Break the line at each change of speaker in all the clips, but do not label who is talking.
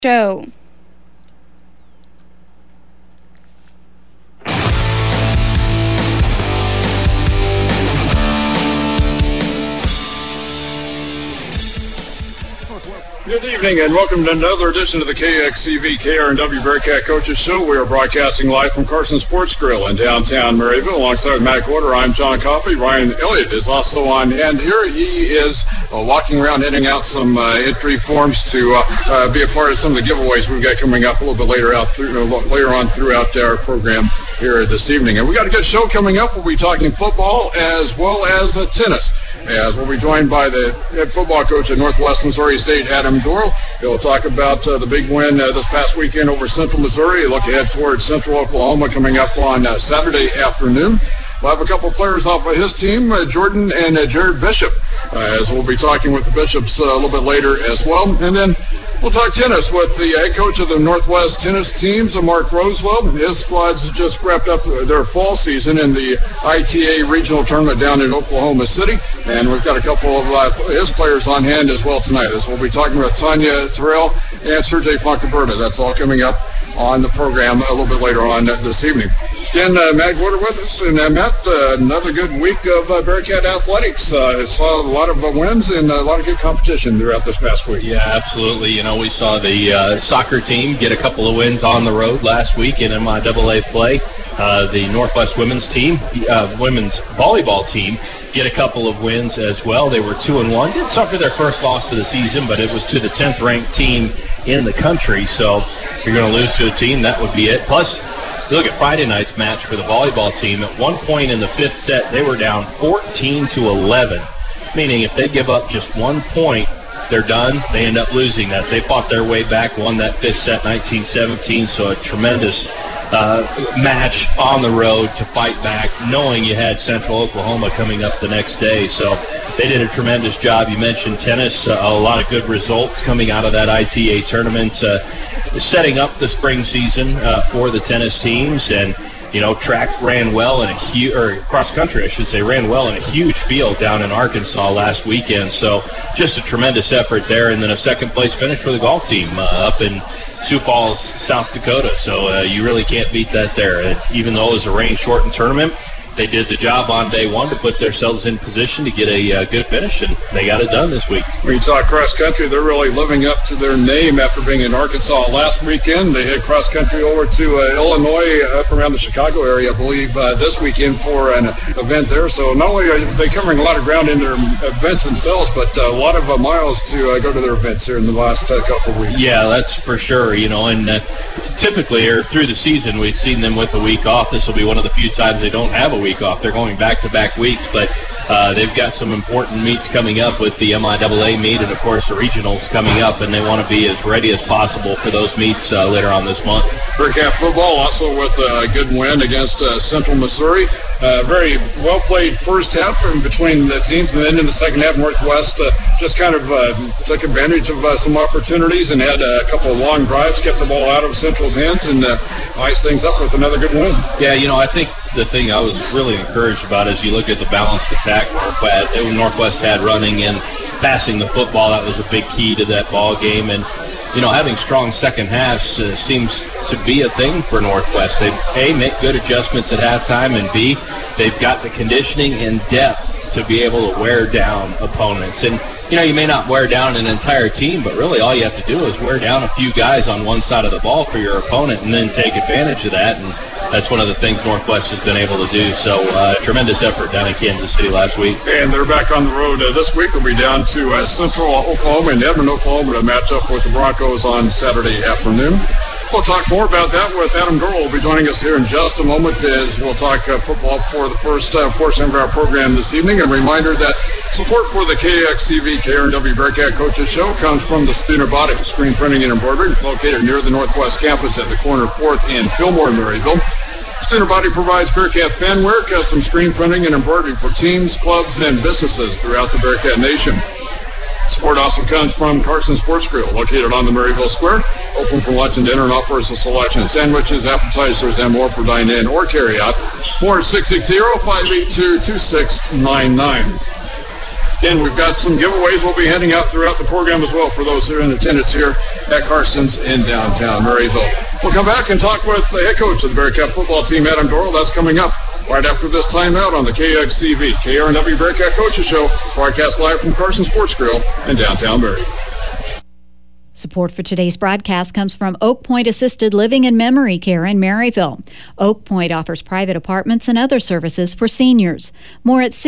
Show.
Good evening and welcome to another edition of the KXCV KRNW Bearcat Coaches Show. We are broadcasting live from Carson Sports Grill in downtown Maryville. Alongside Matt Gorder, I'm John Coffey. Ryan Elliott is also on hand here. He is walking around handing out some entry forms to be a part of some of the giveaways we've got coming up a little bit later on throughout our program here this evening. And we got a good show coming up. We'll be talking football as well as tennis, as we'll be joined by the head football coach at Northwest Missouri State, Adam Doyle. He'll talk about the big win this past weekend over Central Missouri. Look ahead towards Central Oklahoma coming up on Saturday afternoon. We'll have a couple players off of his team, Jordan and Jared Bishop, as we'll be talking with the Bishops a little bit later as well. And then we'll talk tennis with the head coach of the Northwest tennis teams, Mark Rosewell. His squad's just wrapped up their fall season in the ITA regional tournament down in Oklahoma City. And we've got a couple of his players on hand as well tonight, as we'll be talking with Tanya Terrell and Sergey Foncaberta. That's all coming up on the program a little bit later on this evening. Again, Matt Gorder with us. And Matt, another good week of Bearcat athletics. Saw a lot of wins and a lot of good competition throughout this past week.
Yeah, absolutely. You know, we saw the soccer team get a couple of wins on the road last week in MIAA play. The Northwest women's team, women's volleyball team, get a couple of wins as well. They were 2-1. Did suffer their first loss of the season, but it was to the 10th ranked team in the country. So if you're going to lose to a team, that would be it. Plus, you look at Friday night's match for the volleyball team. At one point in the fifth set, they were down 14-11, meaning if they give up just 1 point, they're done. They end up losing that. They fought their way back, won that fifth set 19-17, so a tremendous match on the road to fight back, knowing you had Central Oklahoma coming up the next day. So they did a tremendous job. You mentioned tennis, a lot of good results coming out of that ITA tournament, setting up the spring season for the tennis teams. And you know, track ran well in a huge, or cross country, I should say, ran well in a huge field down in Arkansas last weekend. So just a tremendous effort there. And then a second place finish for the golf team up in Sioux Falls, South Dakota. So you really can't beat that there. Even though it was a rain-shortened tournament, they did the job on day one to put themselves in position to get a good finish, and they got it done this week.
When you talk cross-country, they're really living up to their name after being in Arkansas last weekend. They head cross-country over to Illinois, up around the Chicago area, I believe, this weekend for an event there. So not only are they covering a lot of ground in their events themselves, but a lot of miles to go to their events here in the last couple of weeks. Yeah,
that's for sure. You know, and typically, or through the season, we've seen them with a week off. This will be one of the few times they don't have a week off. They're going back-to-back weeks, but they've got some important meets coming up with the MIAA meet and, of course, the regionals coming up, and they want to be as ready as possible for those meets later on this month.
Bearcat football also with a good win against Central Missouri. Very well-played first half in between the teams, and then in the second half, Northwest just kind of took advantage of some opportunities and had a couple of long drives, kept the ball out of Central's hands, and iced things up with another good win.
Yeah, you know, I think the thing I was really encouraged about is you look at the balanced attack Northwest had running and passing the football. That was a big key to that ball game. And, you know, having strong second halves seems to be a thing for Northwest. They, A, make good adjustments at halftime, and B, they've got the conditioning and depth to be able to wear down opponents. And, you know, you may not wear down an entire team, but really all you have to do is wear down a few guys on one side of the ball for your opponent and then take advantage of that. And that's one of the things Northwest has been able to do. So tremendous effort down in Kansas City last week.
And they're back on the road this week. They'll be down to Central Oklahoma and Edmond, Oklahoma to match up with the Broncos on Saturday afternoon. We'll talk more about that with Adam Doyle. Will be joining us here in just a moment as we'll talk football for the first portion of our program this evening. A reminder that support for the KXCV KRNW Bearcat Coaches Show comes from the Spooner Body Screen Printing and Embroidery, located near the Northwest Campus at the corner of 4th and Fillmore, Maryville. Spooner Body provides Bearcat fanware, custom screen printing, and embroidery for teams, clubs, and businesses throughout the Bearcat Nation. Support also comes from Carson Sports Grill, located on the Maryville Square, open for lunch and dinner, and offers a selection of sandwiches, appetizers, and more for dine-in or carry-out. More at 660-582-2699. Again, we've got some giveaways we'll be handing out throughout the program as well for those who are in attendance here at Carson's in downtown Maryville. We'll come back and talk with the head coach of the Bearcat football team, Adam Doral. That's coming up right after this timeout on the KXCV KRNW Bearcat Coaches Show, broadcast live from Carson Sports Grill in downtown Maryville.
Support for today's broadcast comes from Oak Point Assisted Living and Memory Care in Maryville. Oak Point offers private apartments and other services for seniors. More at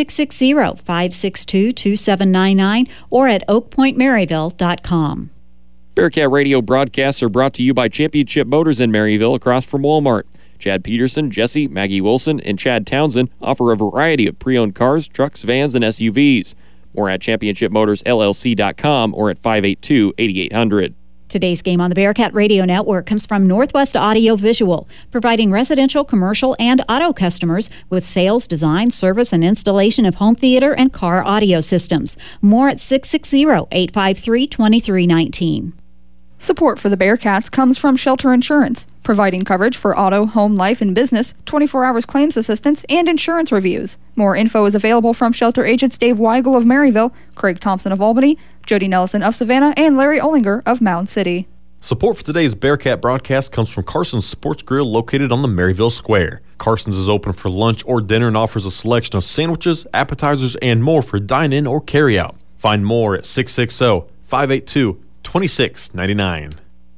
660-562-2799 or at oakpointmaryville.com.
Bearcat Radio broadcasts are brought to you by Championship Motors in Maryville across from Walmart. Chad Peterson, Jesse, Maggie Wilson, and Chad Townsend offer a variety of pre-owned cars, trucks, vans, and SUVs. More at championshipmotorsllc.com or at 582-8800.
Today's game on the Bearcat Radio Network comes from Northwest Audio Visual, providing residential, commercial, and auto customers with sales, design, service, and installation of home theater and car audio systems. More at 660-853-2319.
Support for the Bearcats comes from Shelter Insurance, providing coverage for auto, home, life, and business, 24 hours claims assistance, and insurance reviews. More info is available from Shelter agents Dave Weigel of Maryville, Craig Thompson of Albany, Jody Nelson of Savannah, and Larry Olinger of Mound City.
Support for today's Bearcat broadcast comes from Carson's Sports Grill located on the Maryville Square. Carson's is open for lunch or dinner and offers a selection of sandwiches, appetizers, and more for dine-in or carry-out. Find more at 660-582-2699.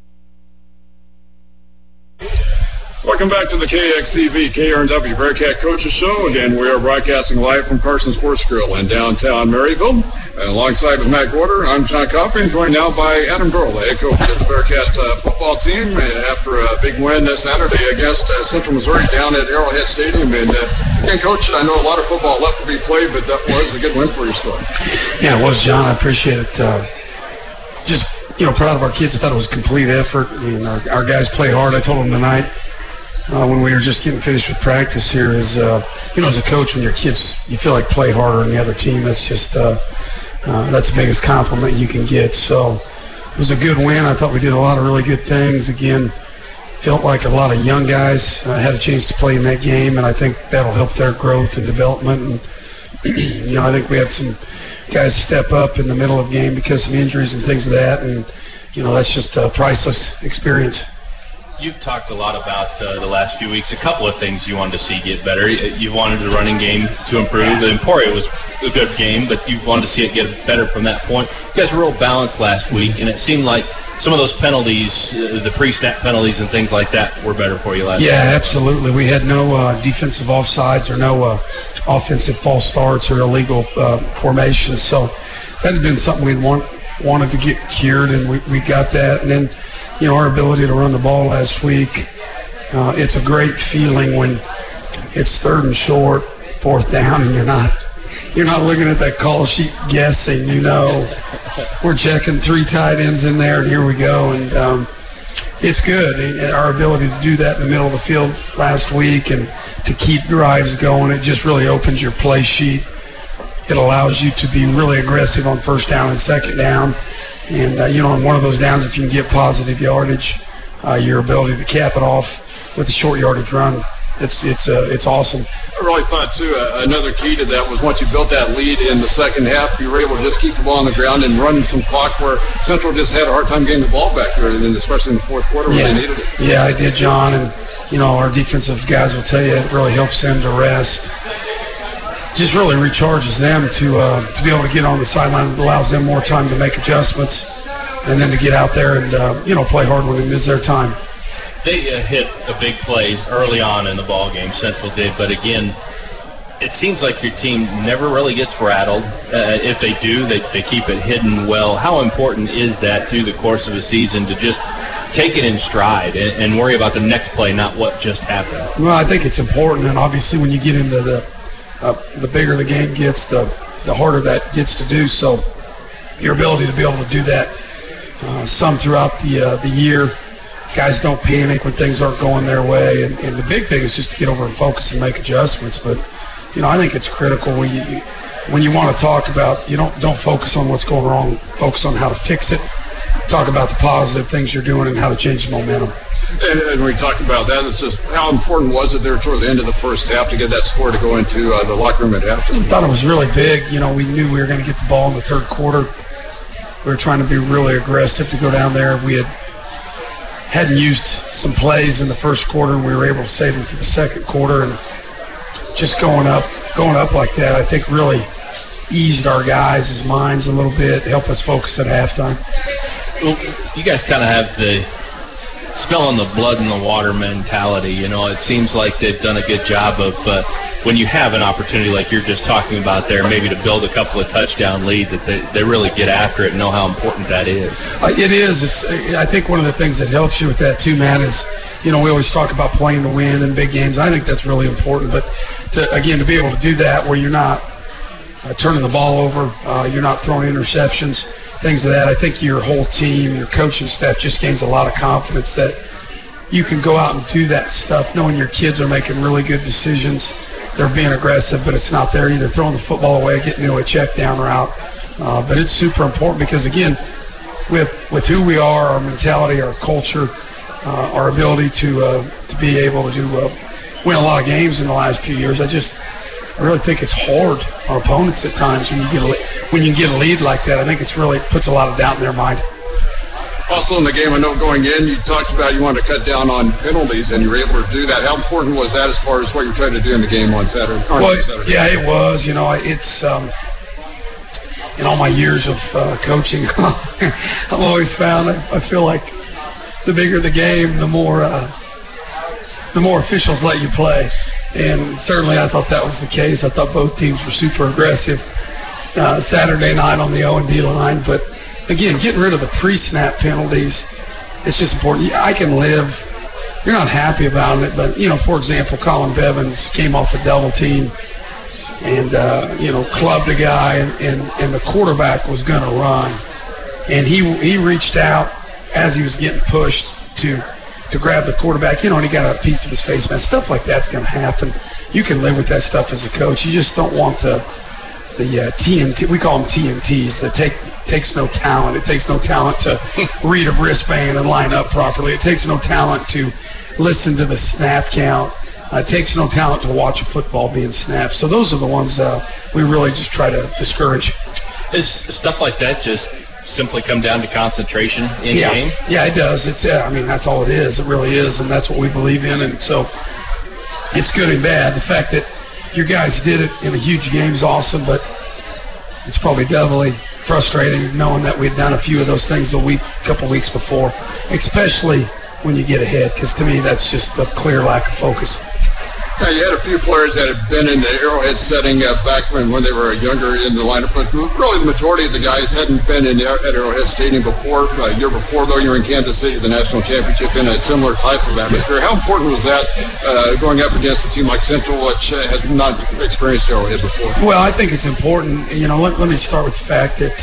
Welcome back to the KXCV KRNW Bearcat Coaches Show. Again, we are broadcasting live from Carson Sports Grill in downtown Maryville. And alongside with Matt Gorder, I'm John Coffey, joined now by Adam Doral, the head coach of the Bearcat football team, after a big win this Saturday against Central Missouri down at Arrowhead Stadium. And again, Coach, I know a lot of football left to be played, but that was a good win for your squad.
Yeah, it was, John. I appreciate it. Just, proud of our kids. I thought it was a complete effort. I mean, our guys played hard. I told them tonight, when we were just getting finished with practice here, is as a coach, when your kids, you feel like play harder than the other team, that's just that's the biggest compliment you can get. So it was a good win. I thought we did a lot of really good things. Again, felt like a lot of young guys had a chance to play in that game, and I think that'll help their growth and development. And I think we had some guys step up in the middle of the game because of injuries and things of that, and that's just a priceless experience.
You've talked a lot about the last few weeks, a couple of things you wanted to see get better. You wanted the running game to improve. The Emporia was a good game, but you wanted to see it get better from that point. You guys were real balanced last week, and it seemed like some of those penalties, the pre-snap penalties and things like that, were better for you last week.
Yeah, absolutely. We had no defensive offsides or no offensive false starts or illegal formations, so that had been something we'd wanted to get cured, and we got that. And then our ability to run the ball last week, it's a great feeling when it's 3rd and short, 4th down, and you're not looking at that call sheet guessing. We're checking 3 tight ends in there, and here we go. And it's good. And our ability to do that in the middle of the field last week and to keep drives going, it just really opens your play sheet. It allows you to be really aggressive on 1st down and 2nd down. And, on one of those downs, if you can get positive yardage, your ability to cap it off with a short yardage run, it's awesome.
I really thought, too, another key to that was once you built that lead in the second half, you were able to just keep the ball on the ground and run some clock where Central just had a hard time getting the ball back there, and especially in the 4th quarter when they needed it.
Yeah, I did, John. And, our defensive guys will tell you it really helps them to rest. Just really recharges them to be able to get on the sideline. It allows them more time to make adjustments and then to get out there and, play hard when it is their time.
They hit a big play early on in the ball game, Central did, but again, it seems like your team never really gets rattled. If they do, they keep it hidden well. How important is that through the course of a season to just take it in stride and worry about the next play, not what just happened?
Well, I think it's important, and obviously when you get into the bigger the game gets, the harder that gets to do. So your ability to be able to do that some throughout the year, guys don't panic when things aren't going their way. And the big thing is just to get over and focus and make adjustments. But, I think it's critical when you want to talk about, don't focus on what's going wrong, focus on how to fix it. talk about the positive things you're doing and how to change the momentum.
And when we talk about that, it's just how important was it there toward the end of the first half to get that score to go into the locker room at halftime?
I thought it was really big. You know, we knew we were going to get the ball in the third quarter. We were trying to be really aggressive to go down there. We hadn't used some plays in the first quarter, and we were able to save them for the second quarter. And just going up like that, I think really eased our guys' minds a little bit, helped us focus at halftime.
Well, you guys kind of have the smell on the blood in the water mentality. You know, it seems like they've done a good job of when you have an opportunity like you're just talking about there, maybe to build a couple of touchdown lead, that they really get after it and know how important that is.
It is. I think one of the things that helps you with that too, Matt, is, you know, we always talk about playing to win in big games. I think that's really important. But to be able to do that where you're not turning the ball over, you're not throwing interceptions, things of that, I think your whole team, your coaching staff just gains a lot of confidence that you can go out and do that stuff knowing your kids are making really good decisions. They're being aggressive, but it's not there either throwing the football away, getting into a check down route. But it's super important because, again, with who we are, our mentality, our culture, our ability to be able to win a lot of games in the last few years, I really think it's hard on opponents at times when you get a lead like that. I think it puts a lot of doubt in their mind.
Also in the game, I know going in, you talked about you wanted to cut down on penalties, and you were able to do that. How important was that as far as what you're trying to do in the game on Saturday?
Yeah, it was. You know, it's in all my years of coaching, I've always found I feel like the bigger the game, the more officials let you play. And certainly I thought that was the case. I thought both teams were super aggressive Saturday night on the O&D line. But, again, getting rid of the pre-snap penalties, it's just important. I can live. You're not happy about it, but, you know, for example, Colin Bevins came off a double team and, clubbed a guy, and the quarterback was going to run. And he reached out as he was getting pushed to grab the quarterback, and he got a piece of his face mask. Stuff like that's going to happen. You can live with that stuff as a coach. You just don't want the TNT. We call them TNTs. That takes no talent. It takes no talent to read a wristband and line up properly. It takes no talent to listen to the snap count. It takes no talent to watch a football being snapped. So those are the ones we really just try to discourage.
Is stuff like that just simply come down to concentration in game?
Yeah, it does. That's all it is. It really is, and that's what we believe in. And so it's good and bad. The fact that your guys did it in a huge game is awesome, but it's probably doubly frustrating knowing that we'd done a few of those things couple weeks before, especially when you get ahead, because to me that's just a clear lack of focus.
Now, you had a few players that had been in the Arrowhead setting back when they were younger in the lineup, but really the majority of the guys hadn't been at Arrowhead Stadium before. A year before, though, you were in Kansas City, the national championship, in a similar type of atmosphere. How important was that going up against a team like Central, which has not experienced Arrowhead before?
Well, I think it's important. Let me start with the fact that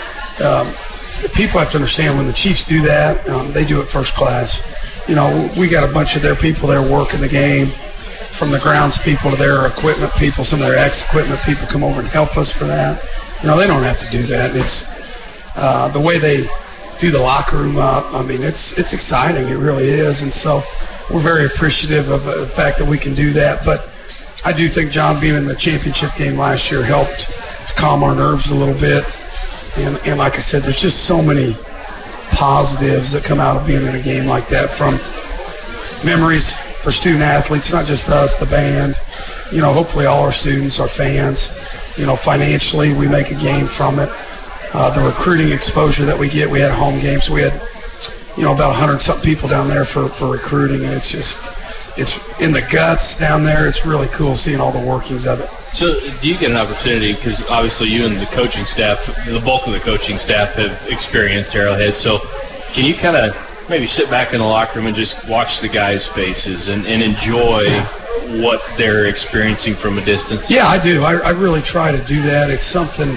people have to understand when the Chiefs do that, they do it first class. We got a bunch of their people there working the game. From the grounds people to their equipment people, some of their ex-equipment people come over and help us for that. They don't have to do that. It's the way they do the locker room up. It's exciting. It really is. And so we're very appreciative of the fact that we can do that. But I do think John being in the championship game last year helped to calm our nerves a little bit. And like I said, there's just so many positives that come out of being in a game like that, from memories for student athletes, not just us, the band. Hopefully all our students are fans. Financially, we make a game from it. The recruiting exposure that we get, we had a home game, so we had, about 100-something people down there for recruiting, and it's in the guts down there. It's really cool seeing all the workings of it.
So do you get an opportunity, because obviously you and the coaching staff, the bulk of the coaching staff have experienced Arrowhead, so can you kind of maybe sit back in the locker room and just watch the guys' faces and enjoy what they're experiencing from a distance?
Yeah, I do. I really try to do that. It's something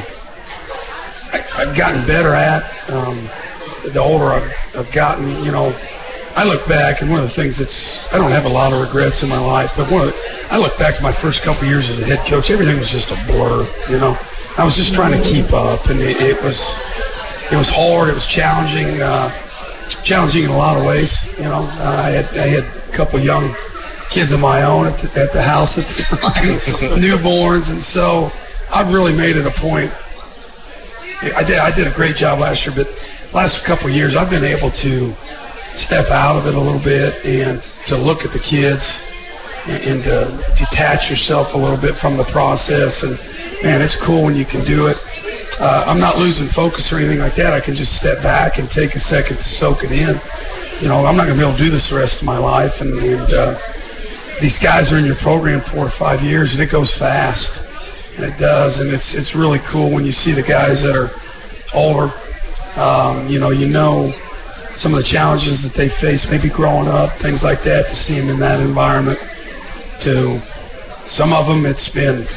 I've gotten better at. The older I've gotten, I look back, and one of the things I don't have a lot of regrets in my life, but I look back to my first couple of years as a head coach. Everything was just a blur, I was just trying to keep up, and it it was hard. It was challenging. Challenging in a lot of ways. I had a couple young kids of my own at the house at the time, newborns, and so I've really made it a point. I did a great job last year, but last couple of years I've been able to step out of it a little bit and to look at the kids and to detach yourself a little bit from the process. And man, it's cool when you can do it. I'm not losing focus or anything like that. I can just step back and take a second to soak it in. I'm not going to be able to do this the rest of my life. And these guys are in your program 4 or 5 years, and it goes fast. And it does. And it's really cool when you see the guys that are older. You know some of the challenges that they face, maybe growing up, things like that, to see them in that environment. To some of them, it's been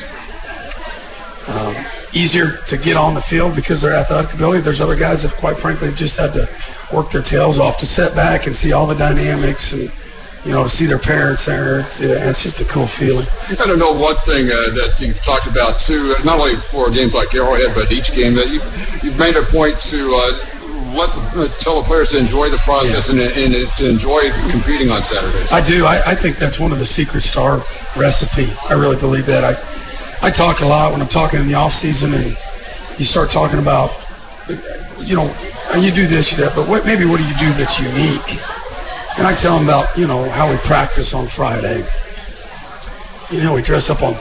easier to get on the field because of their athletic ability. There's other guys that, quite frankly, have just had to work their tails off to sit back and see all the dynamics and, to see their parents there. It's just a cool feeling.
I don't know one thing that you've talked about, too, not only for games like Arrowhead, but each game, that you've made a point to tell the players to enjoy the process and to enjoy competing on Saturdays.
I do. I think that's one of the secret star recipe. I really believe that. I talk a lot when I'm talking in the off season, and you start talking about, you do this, you do that, but what do you do that's unique? And I tell them about, how we practice on Friday. We dress up on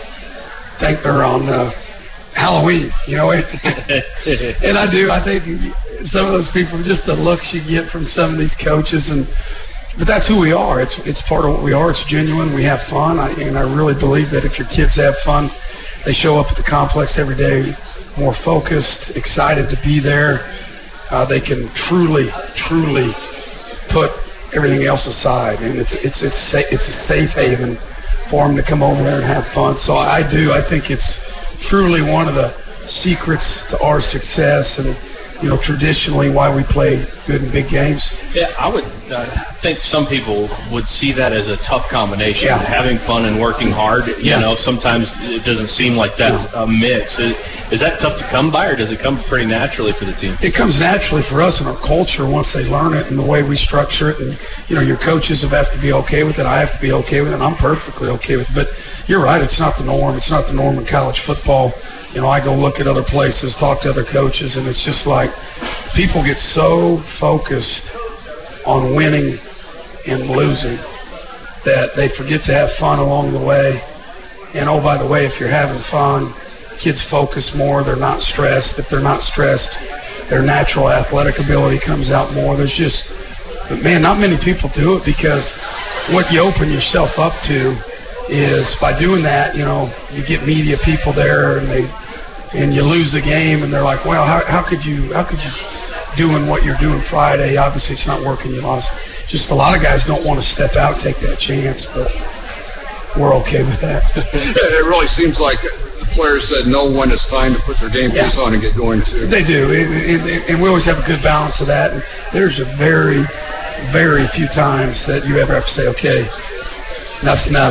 Halloween, and I do. I think some of those people, just the looks you get from some of these coaches, but that's who we are. It's part of what we are. It's genuine. We have fun, and I really believe that if your kids have fun, they show up at the complex every day more focused, excited to be there. They can truly put everything else aside, and it's a safe haven for them to come over there and have fun. So I think it's truly one of the secrets to our success, and traditionally why we play good and big games.
Yeah, I would think some people would see that as a tough combination.
Yeah.
Having fun and working hard. Sometimes it doesn't seem like that's a mix. Is that tough to come by, or does it come pretty naturally for the team?
It comes naturally for us in our culture once they learn it and the way we structure it. And your coaches have to be okay with it. I have to be okay with it. I'm perfectly okay with it. But you're right. It's not the norm. It's not the norm in college football. I go look at other places, talk to other coaches, and it's just like people get so focused on winning and losing that they forget to have fun along the way. And, oh, by the way, if you're having fun, kids focus more. They're not stressed. If they're not stressed, their natural athletic ability comes out more. But, man, not many people do it, because what you open yourself up to is by doing that, you get media people there, and you lose the game, and they're like, well, how could you doing what you're doing Friday? Obviously it's not working, you lost. Just a lot of guys don't want to step out and take that chance, but we're okay with that.
It really seems like the players that know when it's time to put their game face on and get going too.
They do, and we always have a good balance of that. And there's a very, very few times that you ever have to say, okay, enough's enough.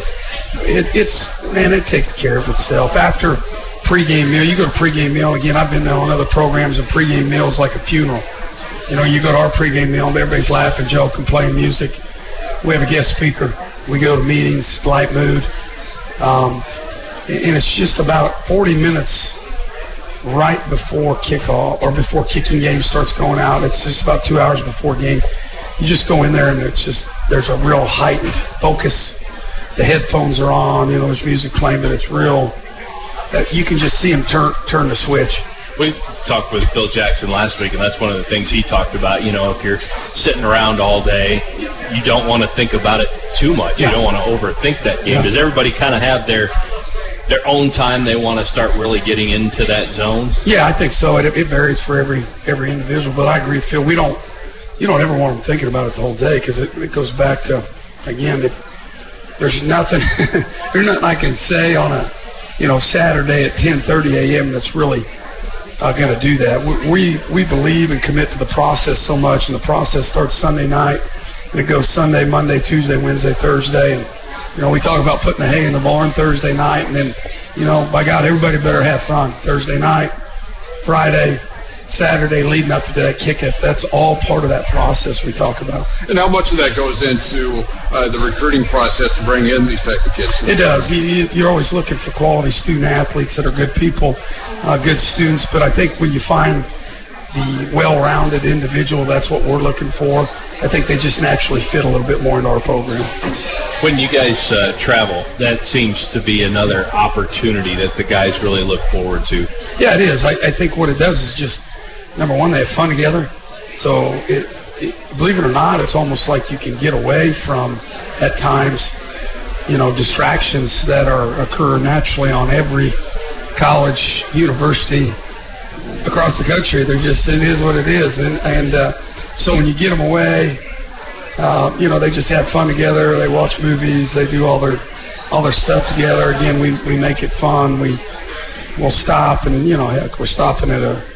It takes care of itself. After pregame meal, you go to pregame meal again. I've been on other programs, and pregame meal is like a funeral. You go to our pregame meal, and everybody's laughing, joking, playing music. We have a guest speaker. We go to meetings, light mood, and it's just about 40 minutes right before kickoff or before kicking game starts going out. It's just about 2 hours before game. You just go in there, and there's a real heightened focus. The headphones are on, there's music playing, but it's real. You can just see him turn the switch.
We talked with Bill Jackson last week, and that's one of the things he talked about. If you're sitting around all day, you don't want to think about it too much. You don't want to overthink that game. Does everybody kind of have their own time they want to start really getting into that zone? Yeah,
I think so. It varies for every individual, but I agree, Phil. You don't ever want them thinking about it the whole day, because it goes back to, again, there's nothing I can say on a Saturday at 10:30 a.m. that's really going to do that. We believe and commit to the process so much, and the process starts Sunday night, and it goes Sunday, Monday, Tuesday, Wednesday, Thursday, and we talk about putting the hay in the barn Thursday night, and then by God, everybody better have fun Thursday night, Friday, Saturday leading up to that kick-up. That's all part of that process we talk about.
And how much of that goes into the recruiting process to bring in these type of kids?
It does. You're always looking for quality student-athletes that are good people, good students. But I think when you find the well-rounded individual, that's what we're looking for. I think they just naturally fit a little bit more into our program.
When you guys travel, that seems to be another opportunity that the guys really look forward to.
Yeah, it is. I think what it does is just, number one, they have fun together. So, believe it or not, it's almost like you can get away from, at times, distractions that occur naturally on every college, university, across the country. It is what it is. And so when you get them away, they just have fun together. They watch movies. They do all their stuff together. Again, we make it fun. We'll stop, and heck, we're stopping at a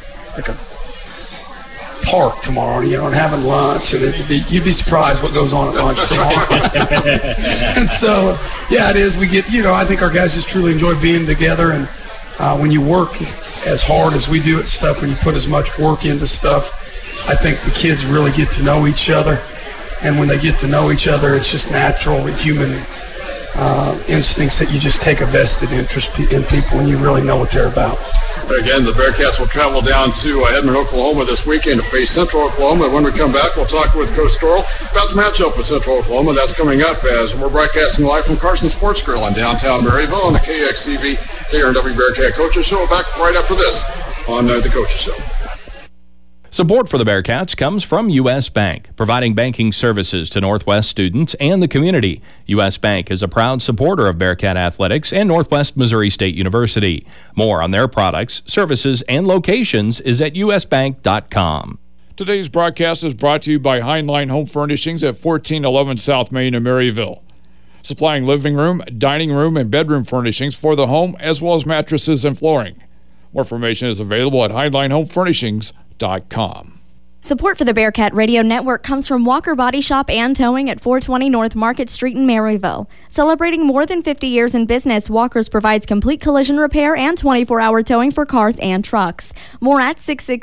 park tomorrow, and having lunch, and you'd be surprised what goes on at lunch tomorrow. And so, yeah, it is. We get, I think our guys just truly enjoy being together, and when you work as hard as we do at stuff, when you put as much work into stuff, I think the kids really get to know each other. And when they get to know each other, it's just natural with human instincts that you just take a vested interest in people and you really know what they're about.
Again, the Bearcats will travel down to Edmond, Oklahoma this weekend to face Central Oklahoma. When we come back, we'll talk with Coach Storl about the matchup with Central Oklahoma. That's coming up as we're broadcasting live from Carson Sports Grill in downtown Maryville on the KXCV KRNW Bearcat Coaches Show. Back right after this on the Coaches Show.
Support for the Bearcats comes from U.S. Bank, providing banking services to Northwest students and the community. U.S. Bank is a proud supporter of Bearcat Athletics and Northwest Missouri State University. More on their products, services, and locations is at usbank.com.
Today's broadcast is brought to you by Heinlein Home Furnishings at 1411 South Main in Maryville, supplying living room, dining room, and bedroom furnishings for the home, as well as mattresses and flooring. More information is available at HeinleinHomeFurnishings.com.
Support for the Bearcat Radio Network comes from Walker Body Shop and Towing at 420 North Market Street in Maryville. Celebrating more than 50 years in business, Walker's provides complete collision repair and 24-hour towing for cars and trucks. More at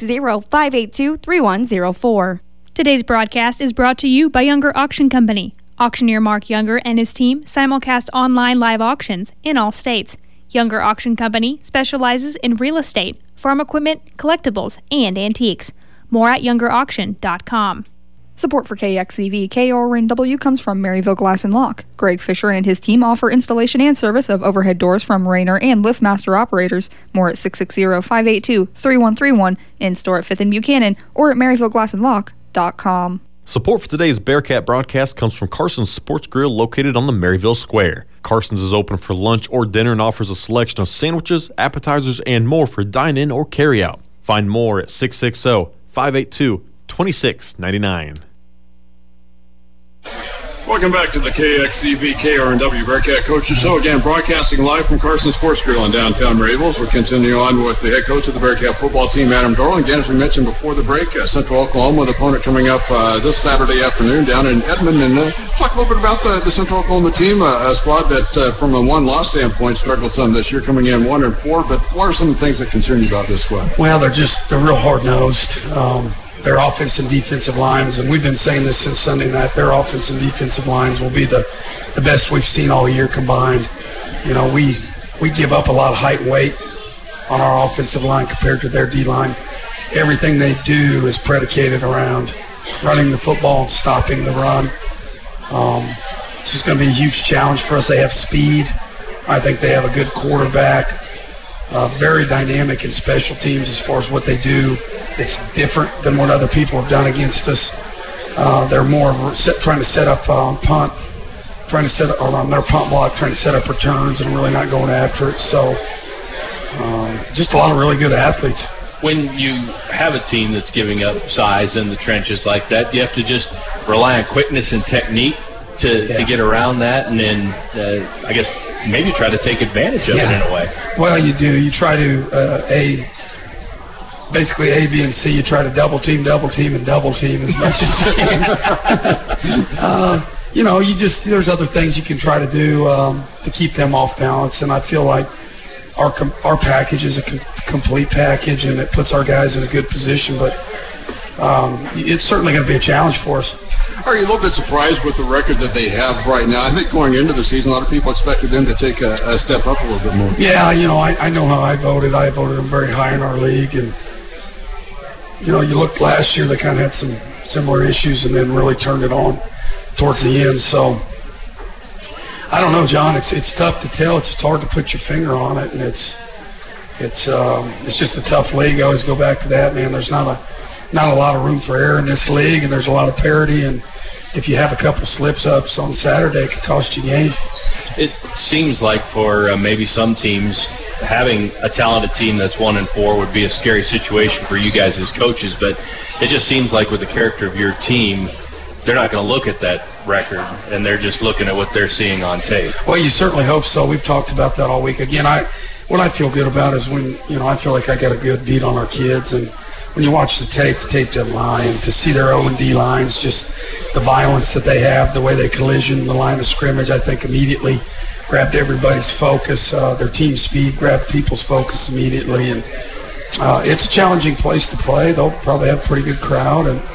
660-582-3104.
Today's broadcast is brought to you by Younger Auction Company. Auctioneer Mark Younger and his team simulcast online live auctions in all states. Younger Auction Company specializes in real estate, farm equipment, collectibles, and antiques. More at youngerauction.com.
Support for KXCV KRNW comes from Maryville Glass and Lock. Greg Fisher and his team offer installation and service of overhead doors from Rainer and LiftMaster operators. More at 660-582-3131, in-store at 5th and Buchanan, or at maryvilleglassandlock.com.
Support for today's Bearcat broadcast comes from Carson's Sports Grill located on the Maryville Square. Carson's is open for lunch or dinner and offers a selection of sandwiches, appetizers, and more for dine-in or carry-out. Find more at 660-582-2699.
Welcome back to the KXCV KRNW Bearcat Coaches Show. Again, broadcasting live from Carson Sports Grill in downtown Maryville. We're continuing on with the head coach of the Bearcat football team, Adam Dorling. Again, as we mentioned before the break, Central Oklahoma, the opponent coming up this Saturday afternoon down in Edmond. And talk a little bit about the Central Oklahoma team, a squad that, from a one-loss standpoint, struggled some this year, coming in 1-4. But what are some of the things that concern you about this squad?
Well, they're real hard-nosed. Their offense and defensive lines, and we've been saying this since Sunday night, their offense and defensive lines will be the best we've seen all year combined. We give up a lot of height and weight on our offensive line compared to their D-line. Everything they do is predicated around running the football and stopping the run. It's just going to be a huge challenge for us. They have speed. I think they have a good quarterback. Very dynamic in special teams as far as what they do. It's different than what other people have done against us. They're more trying to set up punt, trying to set up on their punt block, trying to set up returns, and really not going after it. So just a lot of really good athletes.
When you have a team that's giving up size in the trenches like that, you have to just rely on quickness and technique to get around that, and then I guess maybe try to take advantage of it in a way.
Well, you do. You try to basically A, B, and C. You try to double team, and double team as much as you can. There's other things you can try to do to keep them off balance, and I feel like our package is a complete package, and it puts our guys in a good position. But it's certainly going to be a challenge for us.
Are you a little bit surprised with the record that they have right now? I think going into the season, a lot of people expected them to take a step up a little bit more.
Yeah, I know how I voted. I voted them very high in our league, and you look last year, they kind of had some similar issues, and then really turned it on towards the end. So I don't know, John. It's tough to tell. It's hard to put your finger on it, and it's just a tough league. I always go back to that, man. There's not a lot of room for error in this league, and there's a lot of parity, and if you have a couple slip-ups on Saturday, it could cost you a game.
It seems like for maybe some teams, having a talented team that's 1-4 would be a scary situation for you guys as coaches, but it just seems like with the character of your team, they're not going to look at that record, and they're just looking at what they're seeing on tape.
Well, you certainly hope so. We've talked about that all week. Again, what I feel good about is when, I feel like I got a good beat on our kids, and when you watch the tape doesn't lie, and to see their O&D lines, just the violence that they have, the way they collision the line of scrimmage, I think immediately grabbed everybody's focus. Their team speed grabbed people's focus immediately, and it's a challenging place to play. They'll probably have a pretty good crowd, and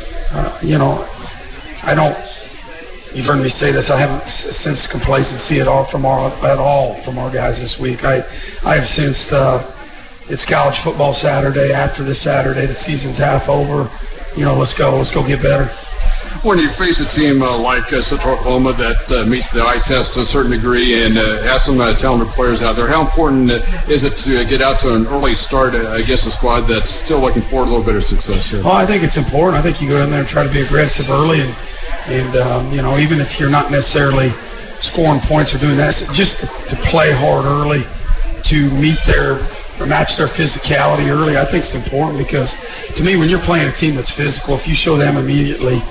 you've heard me say this, I haven't sensed complacency at all from our guys this week. I have sensed it's college football Saturday. After this Saturday, the season's half over. Let's go get better.
When you face a team like Central Oklahoma that meets the eye test to a certain degree and has some talented players out there, how important is it to get out to an early start against a squad that's still looking forward to a little bit of success here?
Well, I think it's important. I think you go in there and try to be aggressive early, and even if you're not necessarily scoring points or doing that, just to play hard early, to match their physicality early, I think it's important, because to me, when you're playing a team that's physical, if you show them immediately,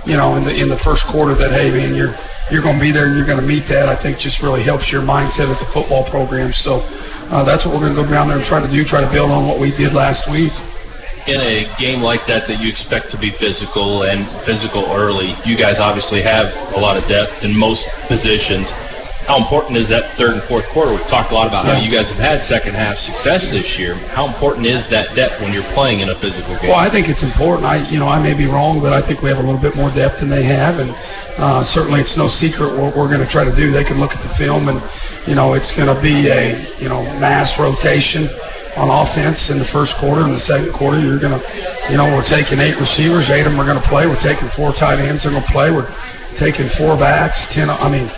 in the first quarter that, hey man, you're going to be there and you're going to meet that, I think just really helps your mindset as a football program. So that's what we're going to go down there and try to build on what we did last week.
In a game like that you expect to be physical early, you guys obviously have a lot of depth in most positions. How important is that third and fourth quarter? We've talked a lot about how you guys have had second half success this year. How important is that depth when you're playing in a physical game?
Well, I think it's important. I may be wrong, but I think we have a little bit more depth than they have, and certainly it's no secret what we're going to try to do. They can look at the film, and it's going to be a mass rotation on offense in the first quarter. In the second quarter, you're going to, we're taking 8 receivers, 8 of them are going to play. We're taking 4 tight ends are going to play. We're taking 4 backs, 10.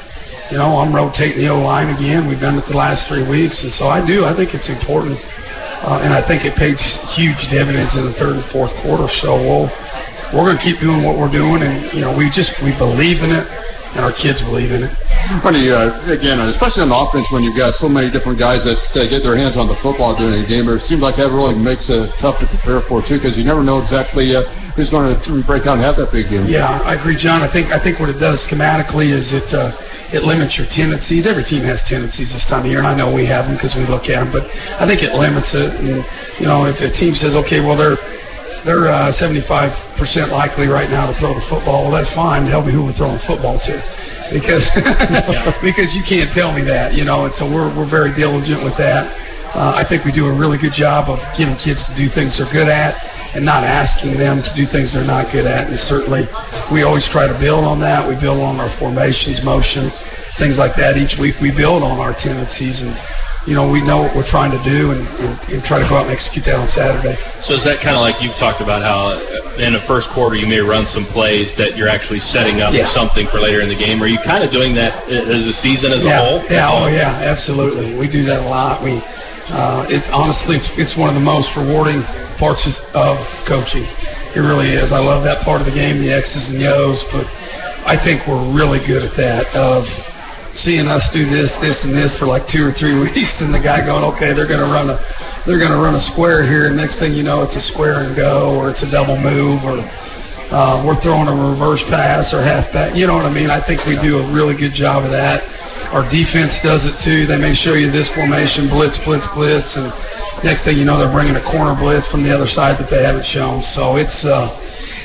I'm rotating the O-line again. We've done it the last 3 weeks, and so I think it's important, and I think it pays huge dividends in the third and fourth quarter. So we're going to keep doing what we're doing, and we believe in it, and our kids believe in it.
Funny, again, especially on offense, when you've got so many different guys that get their hands on the football during a game, it seems like that really makes it tough to prepare for too, because you never know exactly who's going to break out and have that big game.
Yeah, I agree, John. I think what it does schematically is it limits your tendencies. Every team has tendencies this time of year, and I know we have them because we look at them, but I think it limits it. And, if a team says, okay, well, they're 75% likely right now to throw the football, well, that's fine. Tell me who we're throwing the football to, because because you can't tell me that, and so we're very diligent with that. I think we do a really good job of getting kids to do things they're good at and not asking them to do things they're not good at. And certainly we always try to build on that. We build on our formations, motions, things like that. Each week we build on our tendencies, and we know what we're trying to do and try to go out and execute that on Saturday.
So is that kind of like you've talked about how in the first quarter you may run some plays that you're actually setting up something for later in the game? Are you kind of doing that as a season as a whole?
Yeah, absolutely. We do that a lot. Honestly, it's one of the most rewarding parts of coaching. It really is. I love that part of the game, the X's and the O's, but I think we're really good at that, of seeing us do this, and this for like 2 or 3 weeks, and the guy going, okay, they're going to run a square here, and next thing you know, it's a square and go, or it's a double move, or we're throwing a reverse pass or half back. You know what I mean? I think we do a really good job of that. Our defense does it too. They may show you this formation, blitz, and next thing you know, they're bringing a corner blitz from the other side that they haven't shown. So it's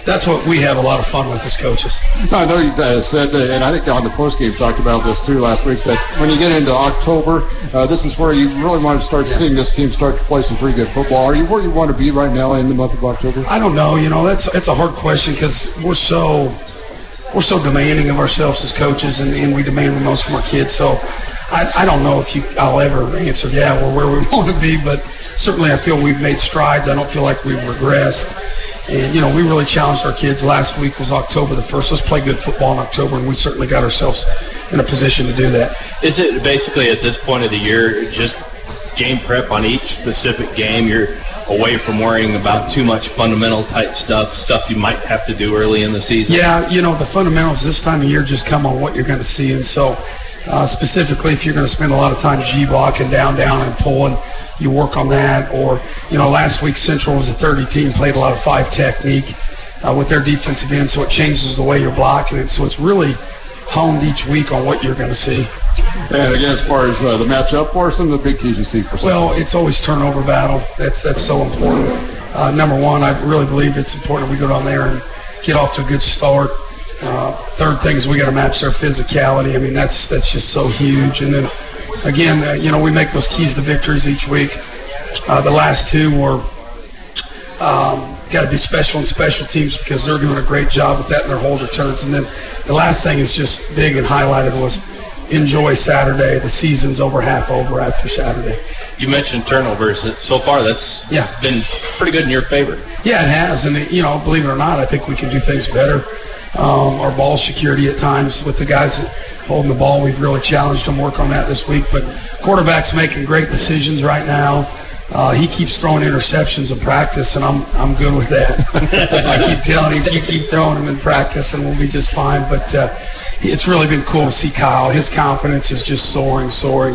that's what we have a lot of fun with as coaches.
I know you said, and I think on the postgame you talked about this too last week, that when you get into October, this is where you really want to start seeing this team start to play some pretty good football. Are you where you want to be right now in the month of October?
I don't know. It's a hard question because we're so demanding of ourselves as coaches, and we demand the most from our kids. So I don't know if I'll ever answer, we're where we want to be, but certainly I feel we've made strides. I don't feel like we've regressed. And, we really challenged our kids. Last week was October the 1st. Let's play good football in October, and we certainly got ourselves in a position to do that.
Is it basically at this point of the year just game prep on each specific game? You're away from worrying about too much fundamental type stuff you might have to do early in the season? Yeah,
the fundamentals this time of year just come on what you're going to see. And so specifically if you're going to spend a lot of time G-blocking, down, and pulling, you work on that. Or, last week Central was a 30 team, played a lot of 5 technique with their defensive end, so it changes the way you're blocking it. So it's really honed each week on what you're going to see.
And again, as far as the matchup, what are some of the big keys you see for Central?
Well, it's always turnover battle. That's so important. Number one, I really believe it's important we go down there and get off to a good start. Third thing is we got to match their physicality. I mean, that's just so huge. And then again, we make those keys to victories each week. The last 2 were got to be special and special teams because they're doing a great job with that in their hold returns. And then the last thing is just big and highlighted was enjoy Saturday. The season's half over after Saturday.
You mentioned turnovers. So far, that's been pretty good in your favor.
Yeah, it has. And, believe it or not, I think we can do things better. Our ball security at times with the guys holding the ball, we've really challenged them, work on that this week. But quarterback's making great decisions right now. He keeps throwing interceptions in practice, and I'm good with that. I keep telling him, you keep throwing them in practice, and we'll be just fine. But it's really been cool to see Kyle. His confidence is just soaring.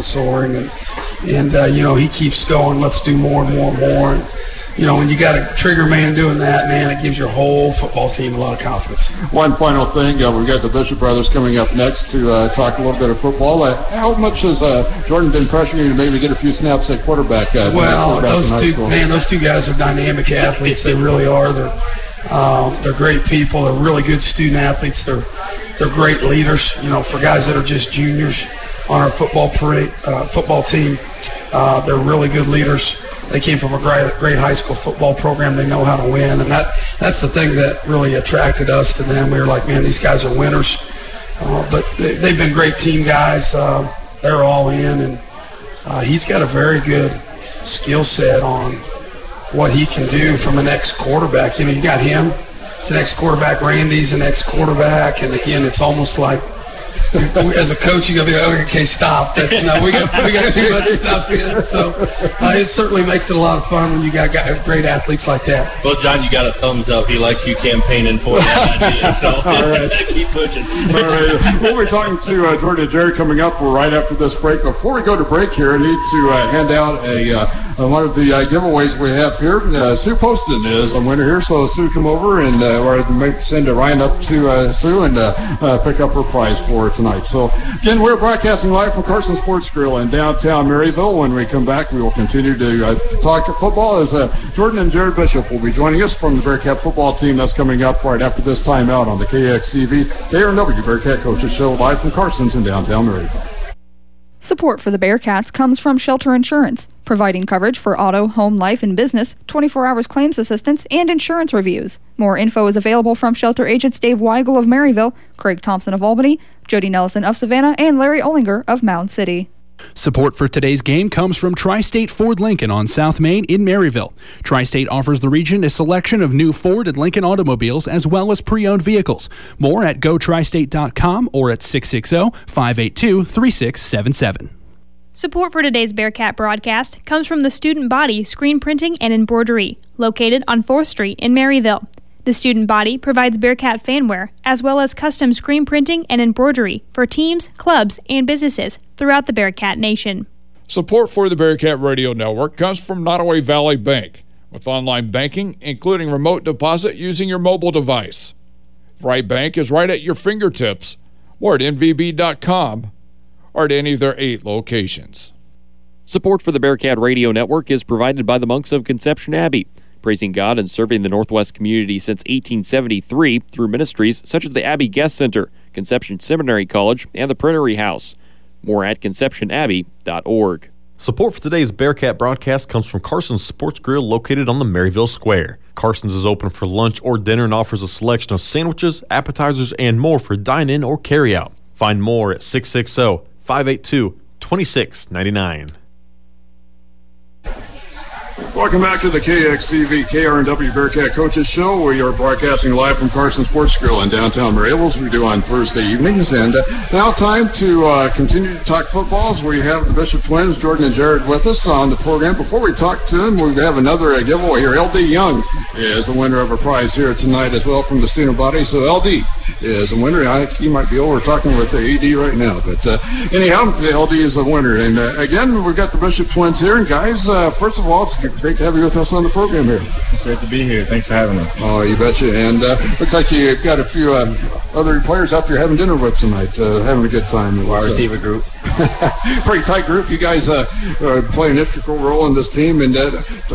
And he keeps going, let's do more and more and more. And, when you got a trigger man doing that, man, it gives your whole football team a lot of confidence.
One final thing, we've got the Bishop brothers coming up next to talk a little bit of football. How much has Jordan been pressuring you to maybe get a few snaps at quarterback?
Those two guys are dynamic athletes. They really are. They're great people. They're really good student athletes. They're great leaders. For guys that are just juniors on our football team, they're really good leaders. They came from a great high school football program. They know how to win, and that's the thing that really attracted us to them. We were like, man, these guys are winners. But they've been great team guys. They're all in, and he's got a very good skill set on what he can do from an ex-quarterback. You got him. It's an ex-quarterback. Randy's an ex-quarterback, and again, it's almost like as a coach, you got to be like, okay, stop. We got too much stuff in. So it certainly makes it a lot of fun when you got great athletes like that.
Well, John, you got a thumbs up. He likes you campaigning for that idea. So
all right.
Keep pushing.
All right. We'll be talking to Jordan and Jerry coming up right after this break. Before we go to break here, I need to hand out one of the giveaways we have here. Sue Poston is a winner here, so Sue, come over and send Ryan up to Sue and pick up her prize for her tonight. So, again, we're broadcasting live from Carson Sports Grill in downtown Maryville. When we come back, we will continue to talk football as Jordan and Jared Bishop will be joining us from the Bearcat football team. That's coming up right after this timeout on the KXCV KRNW Bearcat Coaches Show live from Carson's in downtown Maryville.
Support for the Bearcats comes from Shelter Insurance, providing coverage for auto, home, life, and business, 24 hours claims assistance, and insurance reviews. More info is available from Shelter agents Dave Weigel of Maryville, Craig Thompson of Albany, Jody Nelson of Savannah, and Larry Olinger of Mound City.
Support for today's game comes from Tri-State Ford Lincoln on South Main in Maryville. Tri-State offers the region a selection of new Ford and Lincoln automobiles as well as pre-owned vehicles. More at gotristate.com or at 660-582-3677.
Support for today's Bearcat broadcast comes from the Student Body Screen Printing and Embroidery, located on 4th Street in Maryville. The Student Body provides Bearcat fanwear, as well as custom screen printing and embroidery for teams, clubs, and businesses throughout the Bearcat Nation.
Support for the Bearcat Radio Network comes from Nottoway Valley Bank, with online banking, including remote deposit using your mobile device. Right Bank is right at your fingertips, or at nvb.com, or at any of their 8 locations.
Support for the Bearcat Radio Network is provided by the Monks of Conception Abbey. praising God and serving the Northwest community since 1873 through ministries such as the Abbey Guest Center, Conception Seminary College, and the Prairie House. More at conceptionabbey.org.
Support for today's Bearcat broadcast comes from Carson's Sports Grill located on the Maryville Square. Carson's is open for lunch or dinner and offers a selection of sandwiches, appetizers, and more for dine-in or carry-out. Find more at 660-582-2699.
Welcome back to the KXCV KRNW Bearcat Coaches Show. We are broadcasting live from Carson Sports Grill in downtown Maryville, as we do on Thursday evenings. And now time to continue to talk footballs. We have the Bishop twins, Jordan and Jared, with us on the program. Before we talk to them, we have another giveaway here. LD Young is the winner of a prize here tonight as well from the student body. So LD is a winner. He might be over talking with the AD right now. But anyhow, LD is the winner. And again, we've got the Bishop twins here. And guys, first of all, it's great to have you with us on the program here.
It's great to be here. Thanks for having us.
Oh, you betcha. And looks like you've got a few other players out there having dinner with tonight, having a good time.
Wide receiver group.
Pretty tight group. You guys play an integral role in this team, and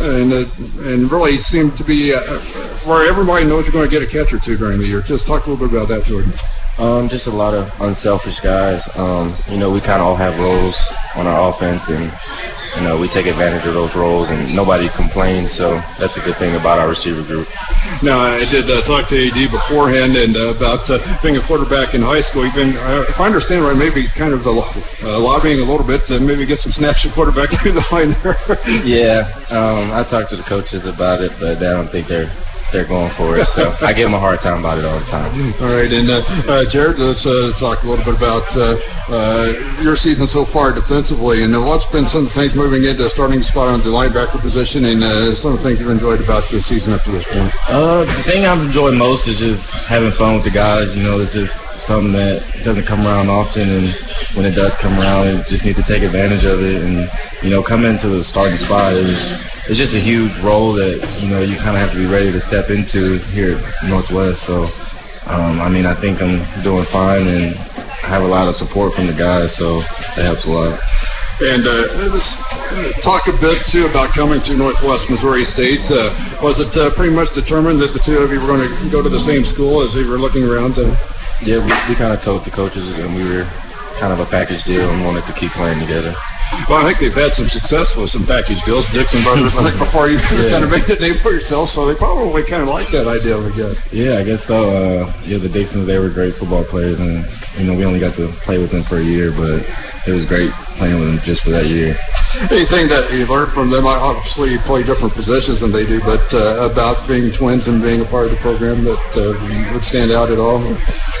really seem to be where everybody knows you're going to get a catch or two during the year. Just talk a little bit about that, Jordan.
Just a lot of unselfish guys. We kind of all have roles on our offense, and we take advantage of those roles, and nobody complains, so that's a good thing about our receiver group.
Now, I did talk to AD beforehand and about being a quarterback in high school. You've been, if I understand right, maybe kind of lobbying a little bit to maybe get some snaps to quarterback through the line there.
Yeah, I talked to the coaches about it, but I don't think they're going for it, so I give them a hard time about it all the time.
All right, and Jared, let's talk a little bit about your season so far defensively, and what's been some of the things moving into a starting spot on the linebacker position, and some of the things you've enjoyed about this season up to this point.
The thing I've enjoyed most is just having fun with the guys. It's just something that doesn't come around often, and when it does come around, you just need to take advantage of it. And coming into the starting spot it's just a huge role that you kind of have to be ready to step into here at Northwest. So I think I'm doing fine, and I have a lot of support from the guys, so that helps a lot.
And let's talk a bit, too, about coming to Northwest Missouri State. Was it pretty much determined that the two of you were going to go to the same school as you were looking around?
Yeah, we kind of told the coaches, and we were kind of a package deal and wanted to keep playing together.
Well, I think they've had some success with some package deals. Dixon Brothers, I think, before you kind of made a name for yourself, so they probably kind of like that idea, I guess.
Yeah, I guess so. The Dixons, they were great football players, and, we only got to play with them for a year, but it was great playing with them just for that year.
Anything that you learned from them? Obviously, you play different positions than they do, but about being twins and being a part of the program that would stand out at all?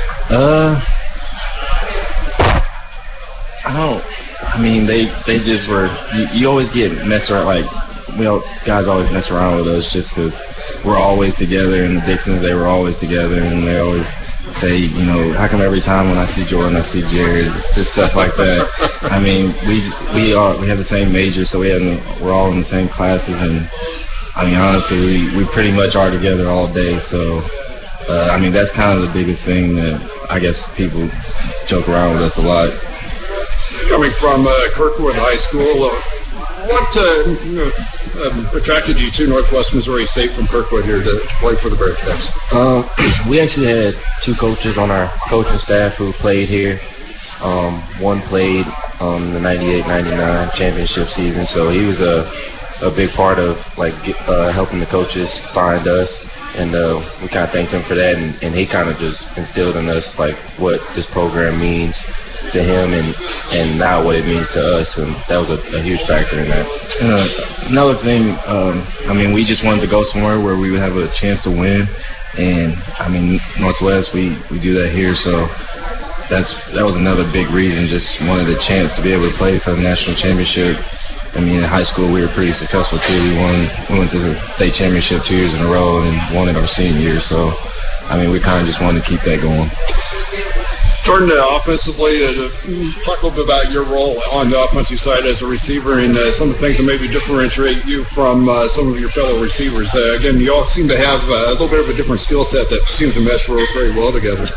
They just were. You always get messed around. Guys always mess around with us just because we're always together. And the Dixons, they were always together, and they always say, how come every time when I see Jordan, I see Jared? It's just stuff like that. We have the same major, so we're all in the same classes, and honestly, we pretty much are together all day. So. That's kind of the biggest thing that I guess people joke around with us a lot.
Coming from Kirkwood High School, what attracted you to Northwest Missouri State from Kirkwood here to play for the Bearcats?
We actually had two coaches on our coaching staff who played here. One played the 98-99 championship season, so he was a big part of helping the coaches find us. And we kind of thanked him for that, and he kind of just instilled in us what this program means to him and now what it means to us, and that was a huge factor in that. Another thing, we just wanted to go somewhere where we would have a chance to win, and Northwest, we do that here, so that was another big reason. Just wanted a chance to be able to play for the national championship. In high school we were pretty successful too. We went to the state championship 2 years in a row and won it our senior year. So, we kind of just wanted to keep that going.
Jordan, offensively, talk a little bit about your role on the offensive side as a receiver and some of the things that maybe differentiate you from some of your fellow receivers. Again, you all seem to have a little bit of a different skill set that seems to mesh very well together.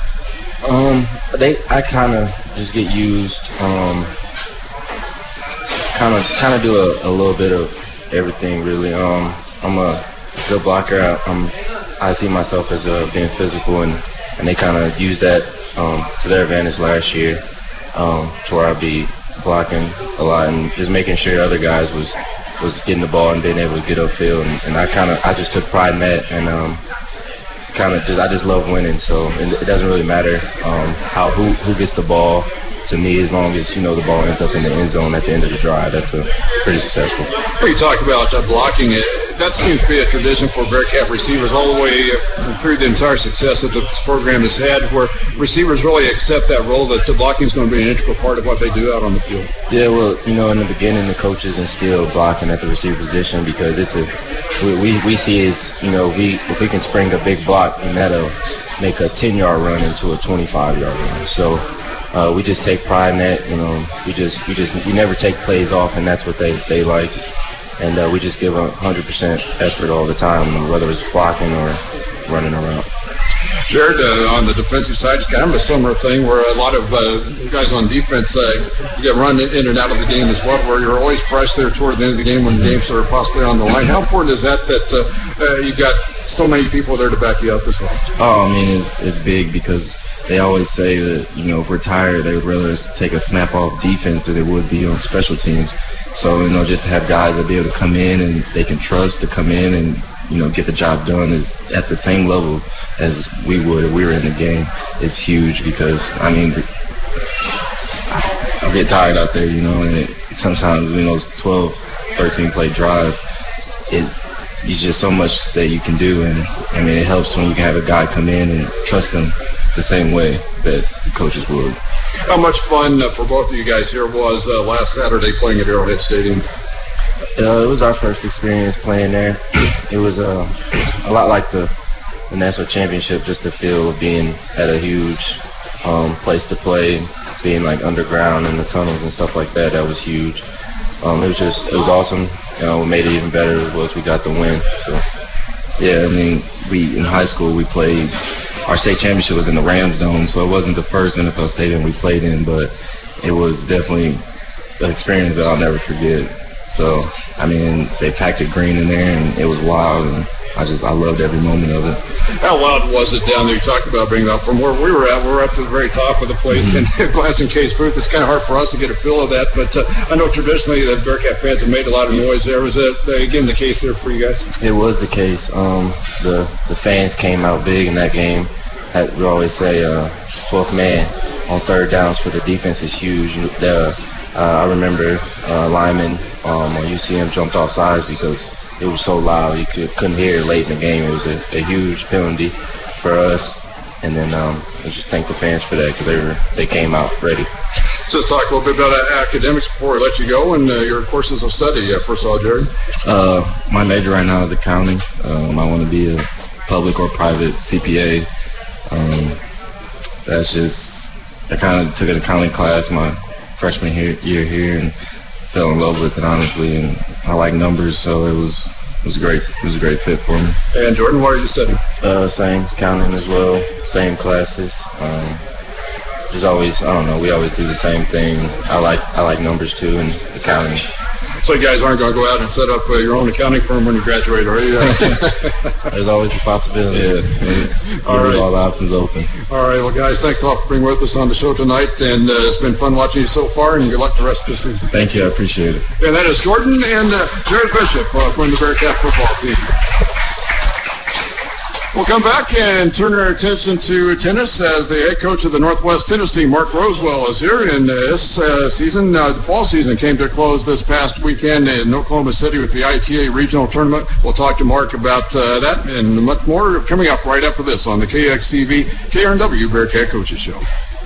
I kind of just get used. Kind of do a little bit of everything, really. I'm a good blocker. I see myself as being physical, and they kind of used that to their advantage last year, to where I'd be blocking a lot and just making sure other guys was getting the ball and being able to get upfield, and I just took pride in that, and I just love winning. So it doesn't really matter who gets the ball. To me, as long as, the ball ends up in the end zone at the end of the drive, that's pretty successful.
You talk about blocking it. That seems to be a tradition for Bearcat receivers all the way through the entire success that this program has had, where receivers really accept that role, that the blocking is going to be an integral part of what they do out on the field.
Yeah, well, in the beginning, the coaches instilled blocking at the receiver position because we see is, if we can spring a big block, and that'll make a 10-yard run into a 25-yard run. So we just take pride in that. We never take plays off, and that's what they like. And we just give 100% effort all the time, whether it's blocking or running around.
Jared, on the defensive side, it's kind of a similar thing where a lot of guys on defense get run in and out of the game as well, where you're always pressed there toward the end of the game when the games are possibly on the line. How important is that you've got so many people there to back you up as well?
Oh, I mean, it's big because they always say that, if we're tired, they would rather take a snap off defense than it would be on special teams. So, just to have guys that be able to come in and they can trust to come in and, get the job done is at the same level as we would if we were in the game. It's huge because, I get tired out there, and sometimes in those 12, 13-play drives, it's just so much that you can do, and it helps when you can have a guy come in and trust him the same way that the coaches would.
How much fun for both of you guys here was last Saturday playing at Arrowhead Stadium?
It was our first experience playing there. It was a lot like the national championship, just the feel of being at a huge place to play, being like underground in the tunnels and stuff like that. That was huge. It was awesome. What made it even better was we got the win. So yeah, we in high school we played. Our state championship was in the Rams Dome, so it wasn't the first NFL stadium we played in, but it was definitely an experience that I'll never forget. So, they packed it green in there, and it was wild, and I loved every moment of it.
How loud was it down there? You talked about being up from where we were at. We were up to the very top of the place, and Glass and Case booth. It's kind of hard for us to get a feel of that, but I know traditionally that Bearcat fans have made a lot of noise there. Was that, again, the case there for you guys?
It was the case. The fans came out big in that game. We always say 12th man on third downs for the defense is huge. I remember linemen on UCM jumped off sides because it was so loud you couldn't hear it late in the game. It was a huge penalty for us, and then I just thank the fans for that because they came out ready.
So let's talk a little bit about academics before I let you go and your courses of study. First of all, Jared.
My major right now is accounting. I want to be a public or private CPA. I kind of took an accounting class my freshman year here and fell in love with it, honestly, and I like numbers, so it was great. It was a great fit for me.
And Jordan, what are you studying?
Same accounting as well, same classes. Just always, we always do the same thing. I like numbers too, and accounting.
So you guys aren't going to go out and set up your own accounting firm when you graduate, are you?
There's always a possibility. Yeah. All right. All the options open.
All right. Well, guys, thanks a lot for being with us on the show tonight, and it's been fun watching you so far, and good luck the rest of the season.
Thank you. I appreciate it.
And that is Jordan and Jared Bishop from the Bearcat football team. We'll come back and turn our attention to tennis as the head coach of the Northwest tennis team, Mark Rosewell, is here. And this season, the fall season, came to a close this past weekend in Oklahoma City with the ITA regional tournament. We'll talk to Mark about that and much more coming up right after this on the KXCV KRNW Bearcat Coaches Show.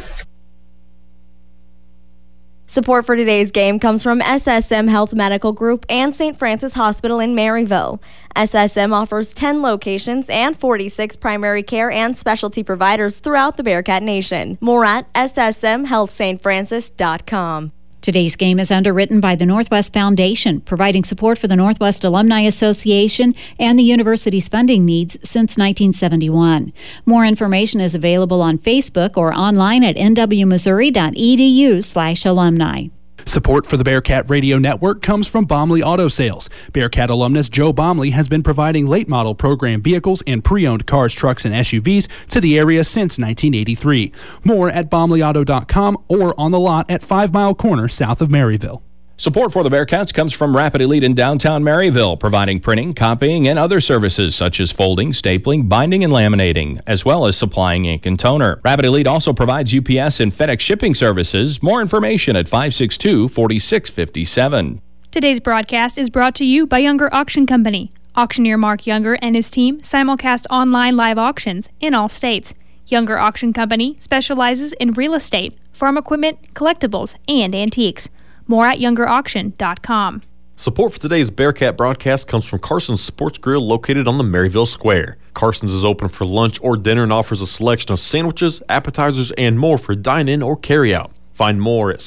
Support for today's game comes from SSM Health Medical Group and St. Francis Hospital in Maryville. SSM offers 10 locations and 46 primary care and specialty providers throughout the Bearcat Nation. More at ssmhealthstfrancis.com.
Today's game is underwritten by the Northwest Foundation, providing support for the Northwest Alumni Association and the university's funding needs since 1971. More information is available on Facebook or online at nwmissouri.edu/alumni.
Support for the Bearcat Radio Network comes from Bomley Auto Sales. Bearcat alumnus Joe Bomley has been providing late model program vehicles and pre-owned cars, trucks, and SUVs to the area since 1983. More at bomleyauto.com or on the lot at 5 Mile Corner south of Maryville.
Support for the Bearcats comes from Rapid Elite in downtown Maryville, providing printing, copying, and other services such as folding, stapling, binding, and laminating, as well as supplying ink and toner. Rapid Elite also provides UPS and FedEx shipping services. More information at 562-4657.
Today's broadcast is brought to you by Younger Auction Company. Auctioneer Mark Younger and his team simulcast online live auctions in all states. Younger Auction Company specializes in real estate, farm equipment, collectibles, and antiques. More at youngerauction.com.
Support for today's Bearcat broadcast comes from Carson's Sports Grill located on the Maryville Square. Carson's is open for lunch or dinner and offers a selection of sandwiches, appetizers, and more for dine-in or carry-out. Find more at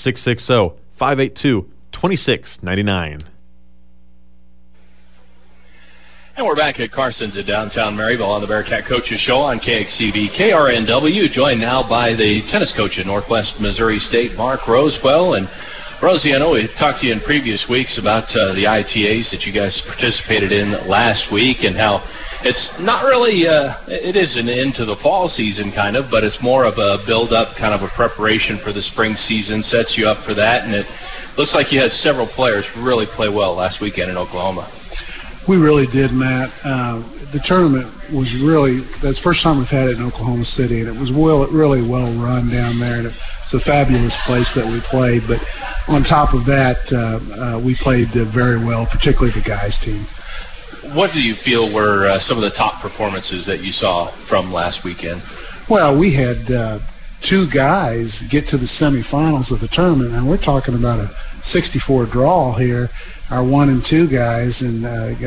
660-582-2699.
And we're back at Carson's in downtown Maryville on the Bearcat Coaches Show on KXCV KRNW, joined now by the tennis coach at Northwest Missouri State, Mark Rosewell. And Rosie, I know we talked to you in previous weeks about the ITAs that you guys participated in last week and how it's not really, it is an end to the fall season kind of, but it's more of a build-up, kind of a preparation for the spring season, sets you up for that, and it looks like you had several players really play well last weekend in Oklahoma.
We really did, Matt. The tournament was really, that's the first time we've had it in Oklahoma City, and it was really well run down there, and it's a fabulous place that we played. But on top of that, we played very well, particularly the guys' team.
What do you feel were some of the top performances that you saw from last weekend?
Well, we had two guys get to the semifinals of the tournament, and we're talking about a 64 draw here, our 1 and 2 guys, and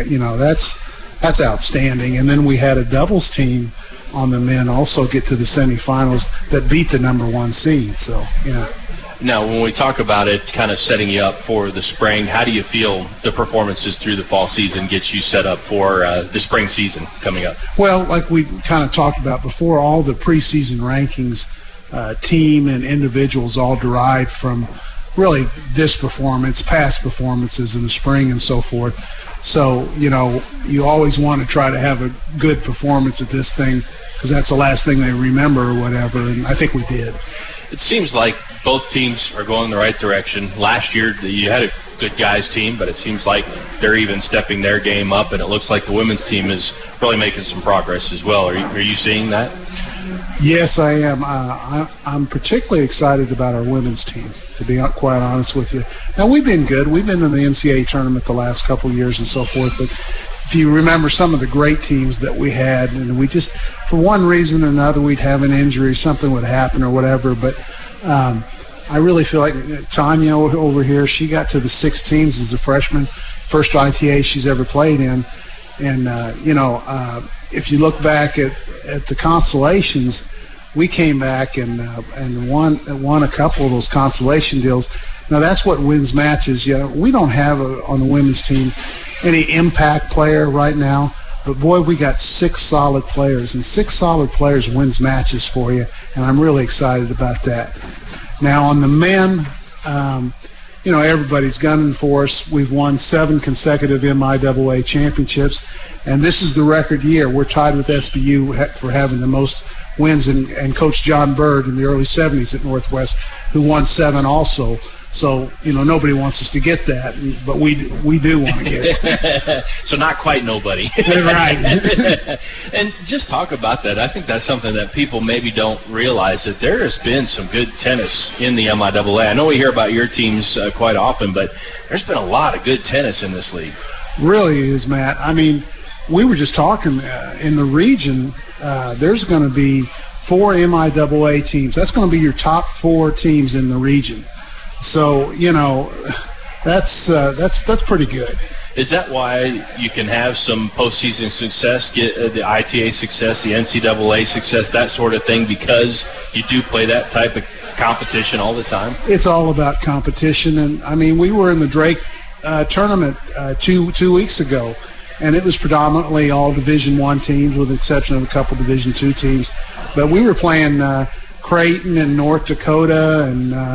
that's outstanding. And then we had a doubles team on the men also get to the semifinals that beat the number 1 seed. So, yeah.
Now, when we talk about it kind of setting you up for the spring, how do you feel the performances through the fall season get you set up for the spring season coming up?
Well, like we kind of talked about before, all the preseason rankings, team and individuals all derived from really this performance, past performances in the spring and so forth. So, you always want to try to have a good performance at this thing because that's the last thing they remember or whatever, and I think we did.
It seems like both teams are going in the right direction. Last year, you had a good guys team, but it seems like they're even stepping their game up, and it looks like the women's team is really making some progress as well. Are you seeing that?
Yes, I am. I'm particularly excited about our women's team, to be quite honest with you. Now, we've been good. We've been in the NCAA tournament the last couple of years and so forth, but if you remember some of the great teams that we had, and we just, for one reason or another, we'd have an injury, something would happen or whatever, but I really feel like Tanya over here, she got to the 16s as a freshman, first ITA she's ever played in, and, if you look back at the consolations, we came back and won a couple of those consolation deals. Now, that's what wins matches. We don't have, on the women's team, any impact player right now, but boy, we got 6 solid players, and 6 solid players wins matches for you, and I'm really excited about that. Now, on the men, everybody's gunning for us. We've won 7 consecutive MIAA championships, and this is the record year. We're tied with SBU for having the most wins, and Coach John Bird in the early 70s at Northwest, who won 7 also. So, nobody wants us to get that, but we do want to get it.
So not quite nobody.
Right.
And just talk about that. I think that's something that people maybe don't realize, that there has been some good tennis in the MIAA. I know we hear about your teams quite often, but there's been a lot of good tennis in this league.
Really is, Matt. I mean, we were just talking in the region, there's going to be 4 MIAA teams. That's going to be your top 4 teams in the region. So, that's pretty good.
Is that why you can have some postseason success, get the ITA success, the NCAA success, that sort of thing, because you do play that type of competition all the time? It's
all about competition. And, I mean, we were in the Drake tournament two weeks ago, and it was predominantly all Division I teams with the exception of a couple Division II teams. But we were playing Creighton and North Dakota and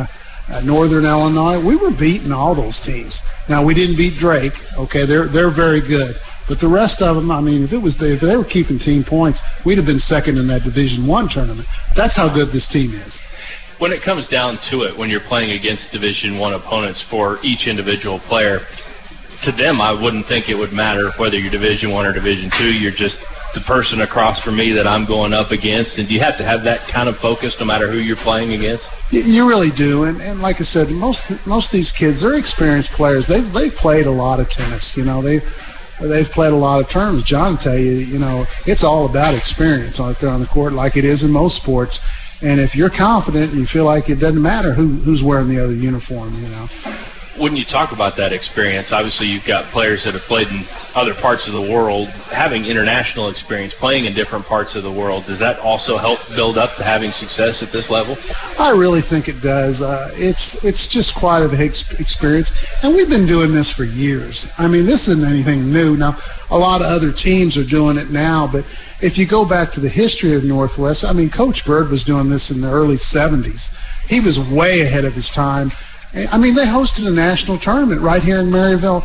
Northern Illinois. We were beating all those teams. Now, we didn't beat Drake. Okay, they're very good. But the rest of them, I mean, if they were keeping team points, we'd have been second in that Division I tournament. That's how good this team is.
When it comes down to it, when you're playing against Division I opponents for each individual player, to them, I wouldn't think it would matter whether you're Division I or Division II. You're just the person across from me that I'm going up against. And do you have to have that kind of focus no matter who you're playing against?
You really do. And like I said, most of these kids, they're experienced players. They've played a lot of tennis. You know, they've played a lot of tournaments. John will tell you, it's all about experience out there on the court, like it is in most sports. And if you're confident and you feel like it doesn't matter who's wearing the other uniform,
When you talk about that experience, obviously you've got players that have played in other parts of the world, having international experience, playing in different parts of the world. Does that also help build up to having success at this level?
I really think it does. It's just quite a big experience, and we've been doing this for years. I mean, this isn't anything new. Now, a lot of other teams are doing it now, but if you go back to the history of Northwest, I mean, Coach Bird was doing this in the early 70s. He was way ahead of his time. I mean, they hosted a national tournament right here in Maryville,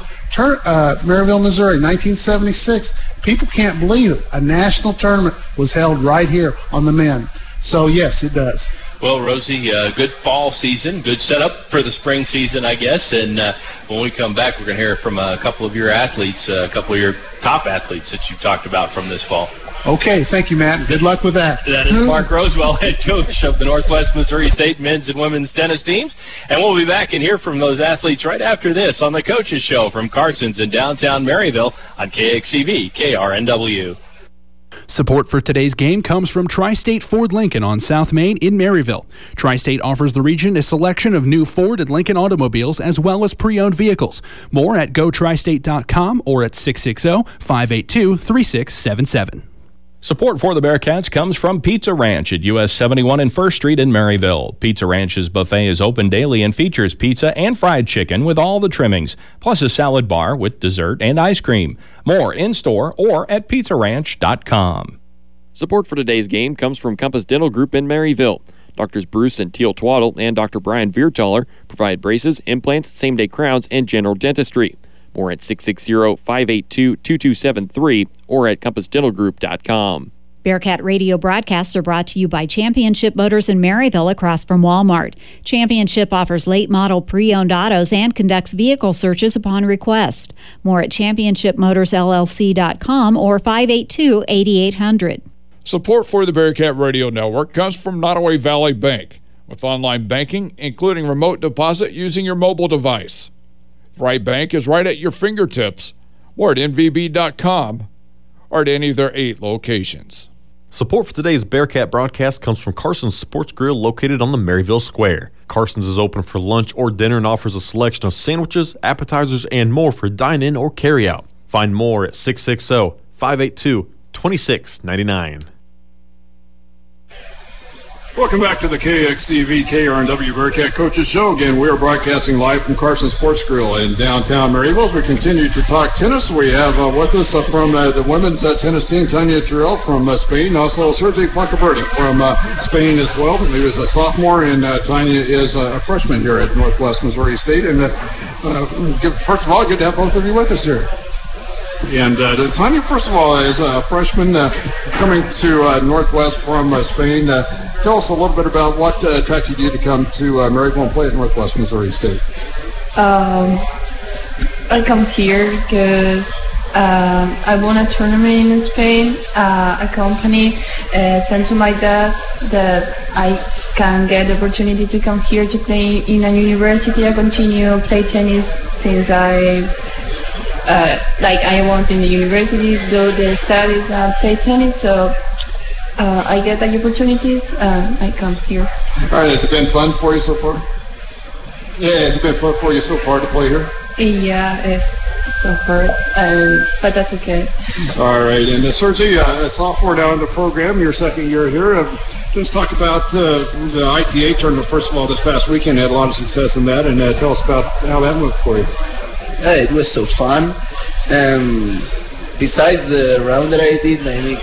Missouri, 1976. People can't believe it. A national tournament was held right here on the men. So, yes, it does.
Well, Rosie, good fall season, good setup for the spring season, I guess. And when we come back, we're going to hear from a couple of your athletes, a couple of your top athletes that you've talked about from this fall.
Okay, thank you, Matt. Good luck with that.
That is Mark Rosewell, head coach of the Northwest Missouri State men's and women's tennis teams. And we'll be back and hear from those athletes right after this on the Coaches Show from Carson's in downtown Maryville on KXCV KRNW.
Support for today's game comes from Tri-State Ford Lincoln on South Main in Maryville. Tri-State offers the region a selection of new Ford and Lincoln automobiles as well as pre-owned vehicles. More at gotristate.com or at 660-582-3677.
Support for the Bearcats comes from Pizza Ranch at US 71 and 1st Street in Maryville. Pizza Ranch's buffet is open daily and features pizza and fried chicken with all the trimmings, plus a salad bar with dessert and ice cream. More in-store or at pizzaranch.com.
Support for today's game comes from Compass Dental Group in Maryville. Doctors Bruce and Teal Twaddle and Dr. Brian Viertaler provide braces, implants, same-day crowns, and general dentistry. More at 660-582-2273 or at compassdentalgroup.com.
Bearcat radio broadcasts are brought to you by Championship Motors in Maryville across from Walmart. Championship offers late model pre-owned autos and conducts vehicle searches upon request. More at championshipmotorsllc.com or 582-8800.
Support for the Bearcat Radio Network comes from Nottoway Valley Bank, with online banking, including remote deposit using your mobile device. Right Bank is right at your fingertips, or at nvb.com, or at any of their 8 locations.
Support for today's Bearcat broadcast comes from Carson's Sports Grill located on the Maryville Square. Carson's is open for lunch or dinner and offers a selection of sandwiches, appetizers, and more for dine-in or carry-out. Find more at 660-582-2699.
Welcome back to the KXCV KRNW Bearcat Coaches Show. Again, we are broadcasting live from Carson Sports Grill in downtown Maryville. As we continue to talk tennis, we have with us from the women's tennis team, Tanya Terrell from Spain, also Sergey Flancaberti from Spain as well. He was a sophomore, and Tanya is a freshman here at Northwest Missouri State. And first of all, good to have both of you with us here. And Tanya, first of all, is a freshman coming to Northwest from Spain. Tell us a little bit about what attracted you to come to Maryville and play at Northwest Missouri State.
I come here because I won a tournament in Spain. A company sent to my dad that I can get the opportunity to come here to play in a university. I continue play tennis since I want in the university, do the studies and play tennis, so I get the opportunities and I come here.
All right, has it been fun for you so far? Yeah, has it been fun for you so far to play here?
Yeah, it's so hard, but that's okay.
All right, and Sergey, a sophomore now in the program, your second year here. Just talk about the ITA tournament, first of all, this past weekend. Had a lot of success in that, and tell us about how that went for you.
It was so fun. Besides the round that I did,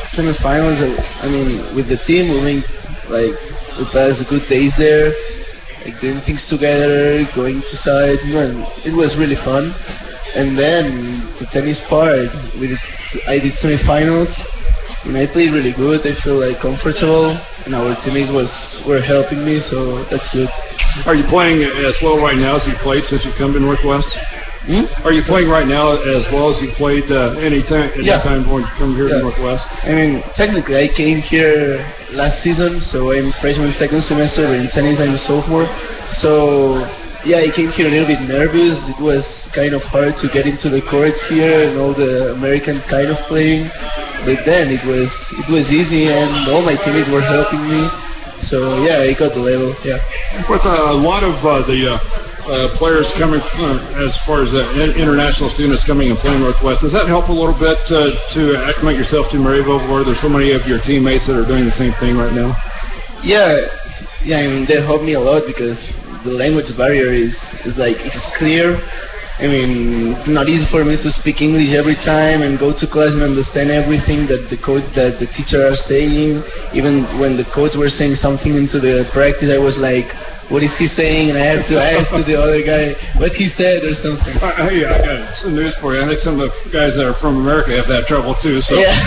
semifinals, with the team, we passed good days there. like doing things together, going to sides. It was really fun. And then the tennis part, I did semifinals, and I played really good. I feel like comfortable, and our teammates were helping me, so that's good.
Are you playing as well right now as you played since you come to Northwest? Are you playing right now as well as you played any time when you come here to Northwest?
I mean, technically, I came here last season, so I'm freshman second semester, but in tennis I'm a sophomore. So, yeah, I came here a little bit nervous. It was kind of hard to get into the courts here and all the American kind of playing. But then it was easy, and all my teammates were helping me. So, yeah, I got the level, yeah.
With a lot of the players coming, as far as international students coming and playing Northwest, does that help a little bit to acclimate yourself to Maryville, where there's so many of your teammates that are doing the same thing right now?
Yeah, I mean, they help me a lot because the language barrier is it's clear. I mean, it's not easy for me to speak English every time and go to class and understand everything that the teacher are saying. Even when the coach were saying something into the practice, I was like, what is he saying? And I have to ask to the other guy what he said or something.
Hey, I got some news for you. I think some of the guys that are from America have that trouble too. So.
Yeah.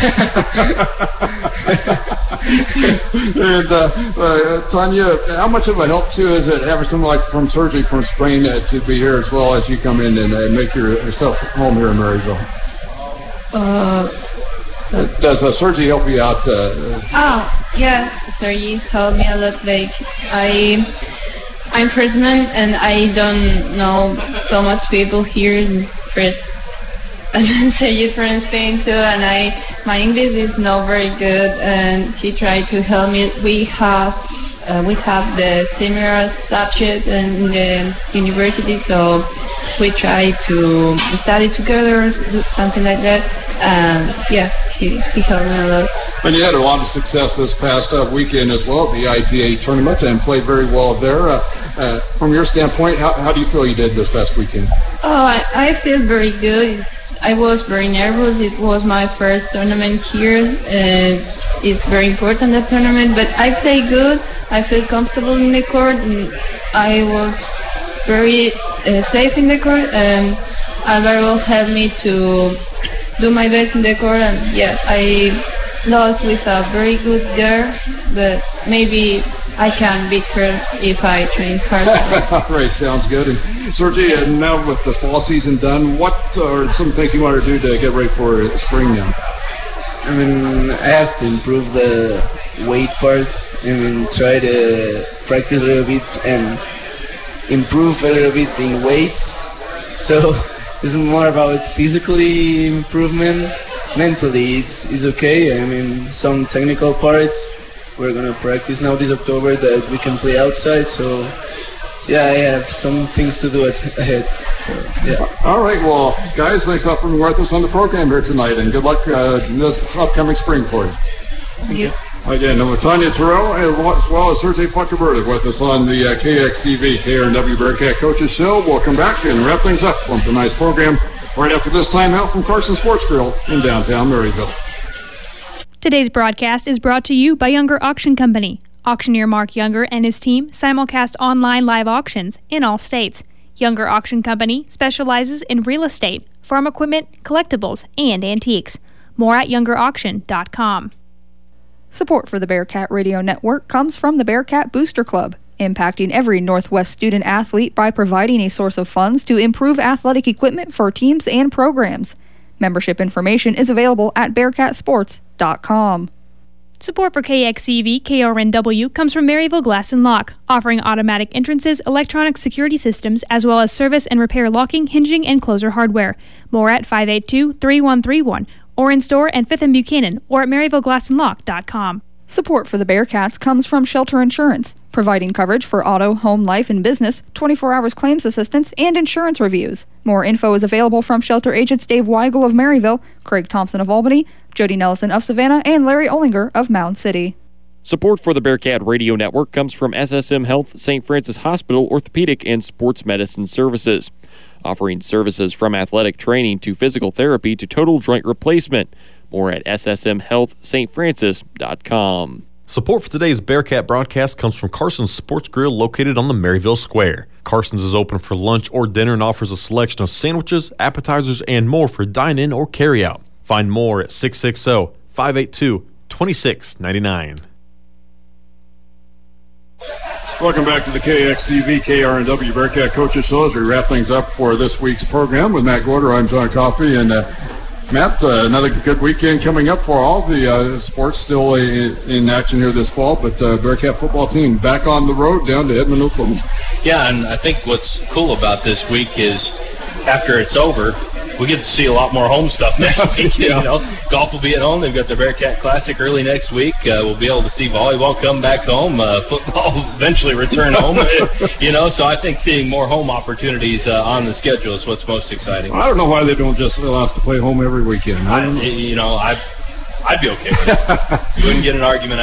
And Tanya, how much of a help too is it having someone like from Sergi from Spain to be here as well as you come in and make yourself home here in Maryville? Does Sergi help you out?
Yeah, Sergi helped me a lot. Like I'm freshman and I don't know so much people here in first. And then Sergi's from Spain too, and my English is not very good, and she tried to help me. We have the similar subject in the university, so we try to study together, do something like that. He helped me a lot.
And you had a lot of success this past weekend as well at the ITA tournament and played very well there. From your standpoint, how do you feel you did this past weekend?
I feel very good. I was very nervous. It was my first tournament here, and it's very important, that tournament. But I played good. I feel comfortable in the court, and I was very safe in the court. And Alvaro helped me to do my best in the court. And I lost with a very good girl, but maybe I can beat her if I train hard.
Right, sounds good. And Sergi, now with the fall season done, what are some things you want to do to get ready for spring now?
I mean, I have to improve the weight part. I mean, try to practice a little bit and improve a little bit in weights. So it's more about physically improvement. Mentally, it's okay. I mean, some technical parts we're gonna practice now this October that we can play outside. So I have some things to do ahead. So,
All right, well, guys, thanks for being with us on the program here tonight, and good luck in this upcoming spring for you.
Thank you.
Again, Tanya Terrell, as well as Sergi Fuckerberg with us on the KXCV KRNW Bearcat Coaches Show. We'll come back and wrap things up on tonight's program right after this timeout from Carson Sports Grill in downtown Maryville.
Today's broadcast is brought to you by Younger Auction Company. Auctioneer Mark Younger and his team simulcast online live auctions in all states. Younger Auction Company specializes in real estate, farm equipment, collectibles, and antiques. More at youngerauction.com.
Support for the Bearcat Radio Network comes from the Bearcat Booster Club, impacting every Northwest student athlete by providing a source of funds to improve athletic equipment for teams and programs. Membership information is available at bearcatsports.com.
Support for KXCV KRNW comes from Maryville Glass and Lock, offering automatic entrances, electronic security systems, as well as service and repair locking, hinging, and closer hardware. More at 582-3131, or in store and 5th and Buchanan, or at MaryvilleGlassandLock.com.
Support for the Bearcats comes from Shelter Insurance, providing coverage for auto, home, life, and business, 24 hours claims assistance, and insurance reviews. More info is available from Shelter agents Dave Weigel of Maryville, Craig Thompson of Albany, Jody Nelson of Savannah, and Larry Ollinger of Mound City.
Support for the Bearcat Radio Network comes from SSM Health, St. Francis Hospital, Orthopedic, and Sports Medicine Services, offering services from athletic training to physical therapy to total joint replacement. More at ssmhealthstfrancis.com.
Support for today's Bearcat broadcast comes from Carson's Sports Grill located on the Maryville Square. Carson's is open for lunch or dinner and offers a selection of sandwiches, appetizers, and more for dine-in or carry-out. Find more at 660-582-2699.
Welcome back to the KXCV KRNW Bearcat Coaches Show as we wrap things up for this week's program with Matt Gorder. I'm John Coffey, and Matt, another good weekend coming up for all the sports still in action here this fall, but Bearcat football team back on the road down to Edmond, Oklahoma.
Yeah, and I think what's cool about this week is after it's over, we get to see a lot more home stuff next week.
Yeah.
You know, golf will be at home. They've got the Bearcat Classic early next week. We'll be able to see volleyball come back home. Football will eventually return home. You know, so I think seeing more home opportunities on the schedule is what's most exciting.
I don't know why they don't just allow us to play home every weekend.
I'd be okay with it. You wouldn't get an argument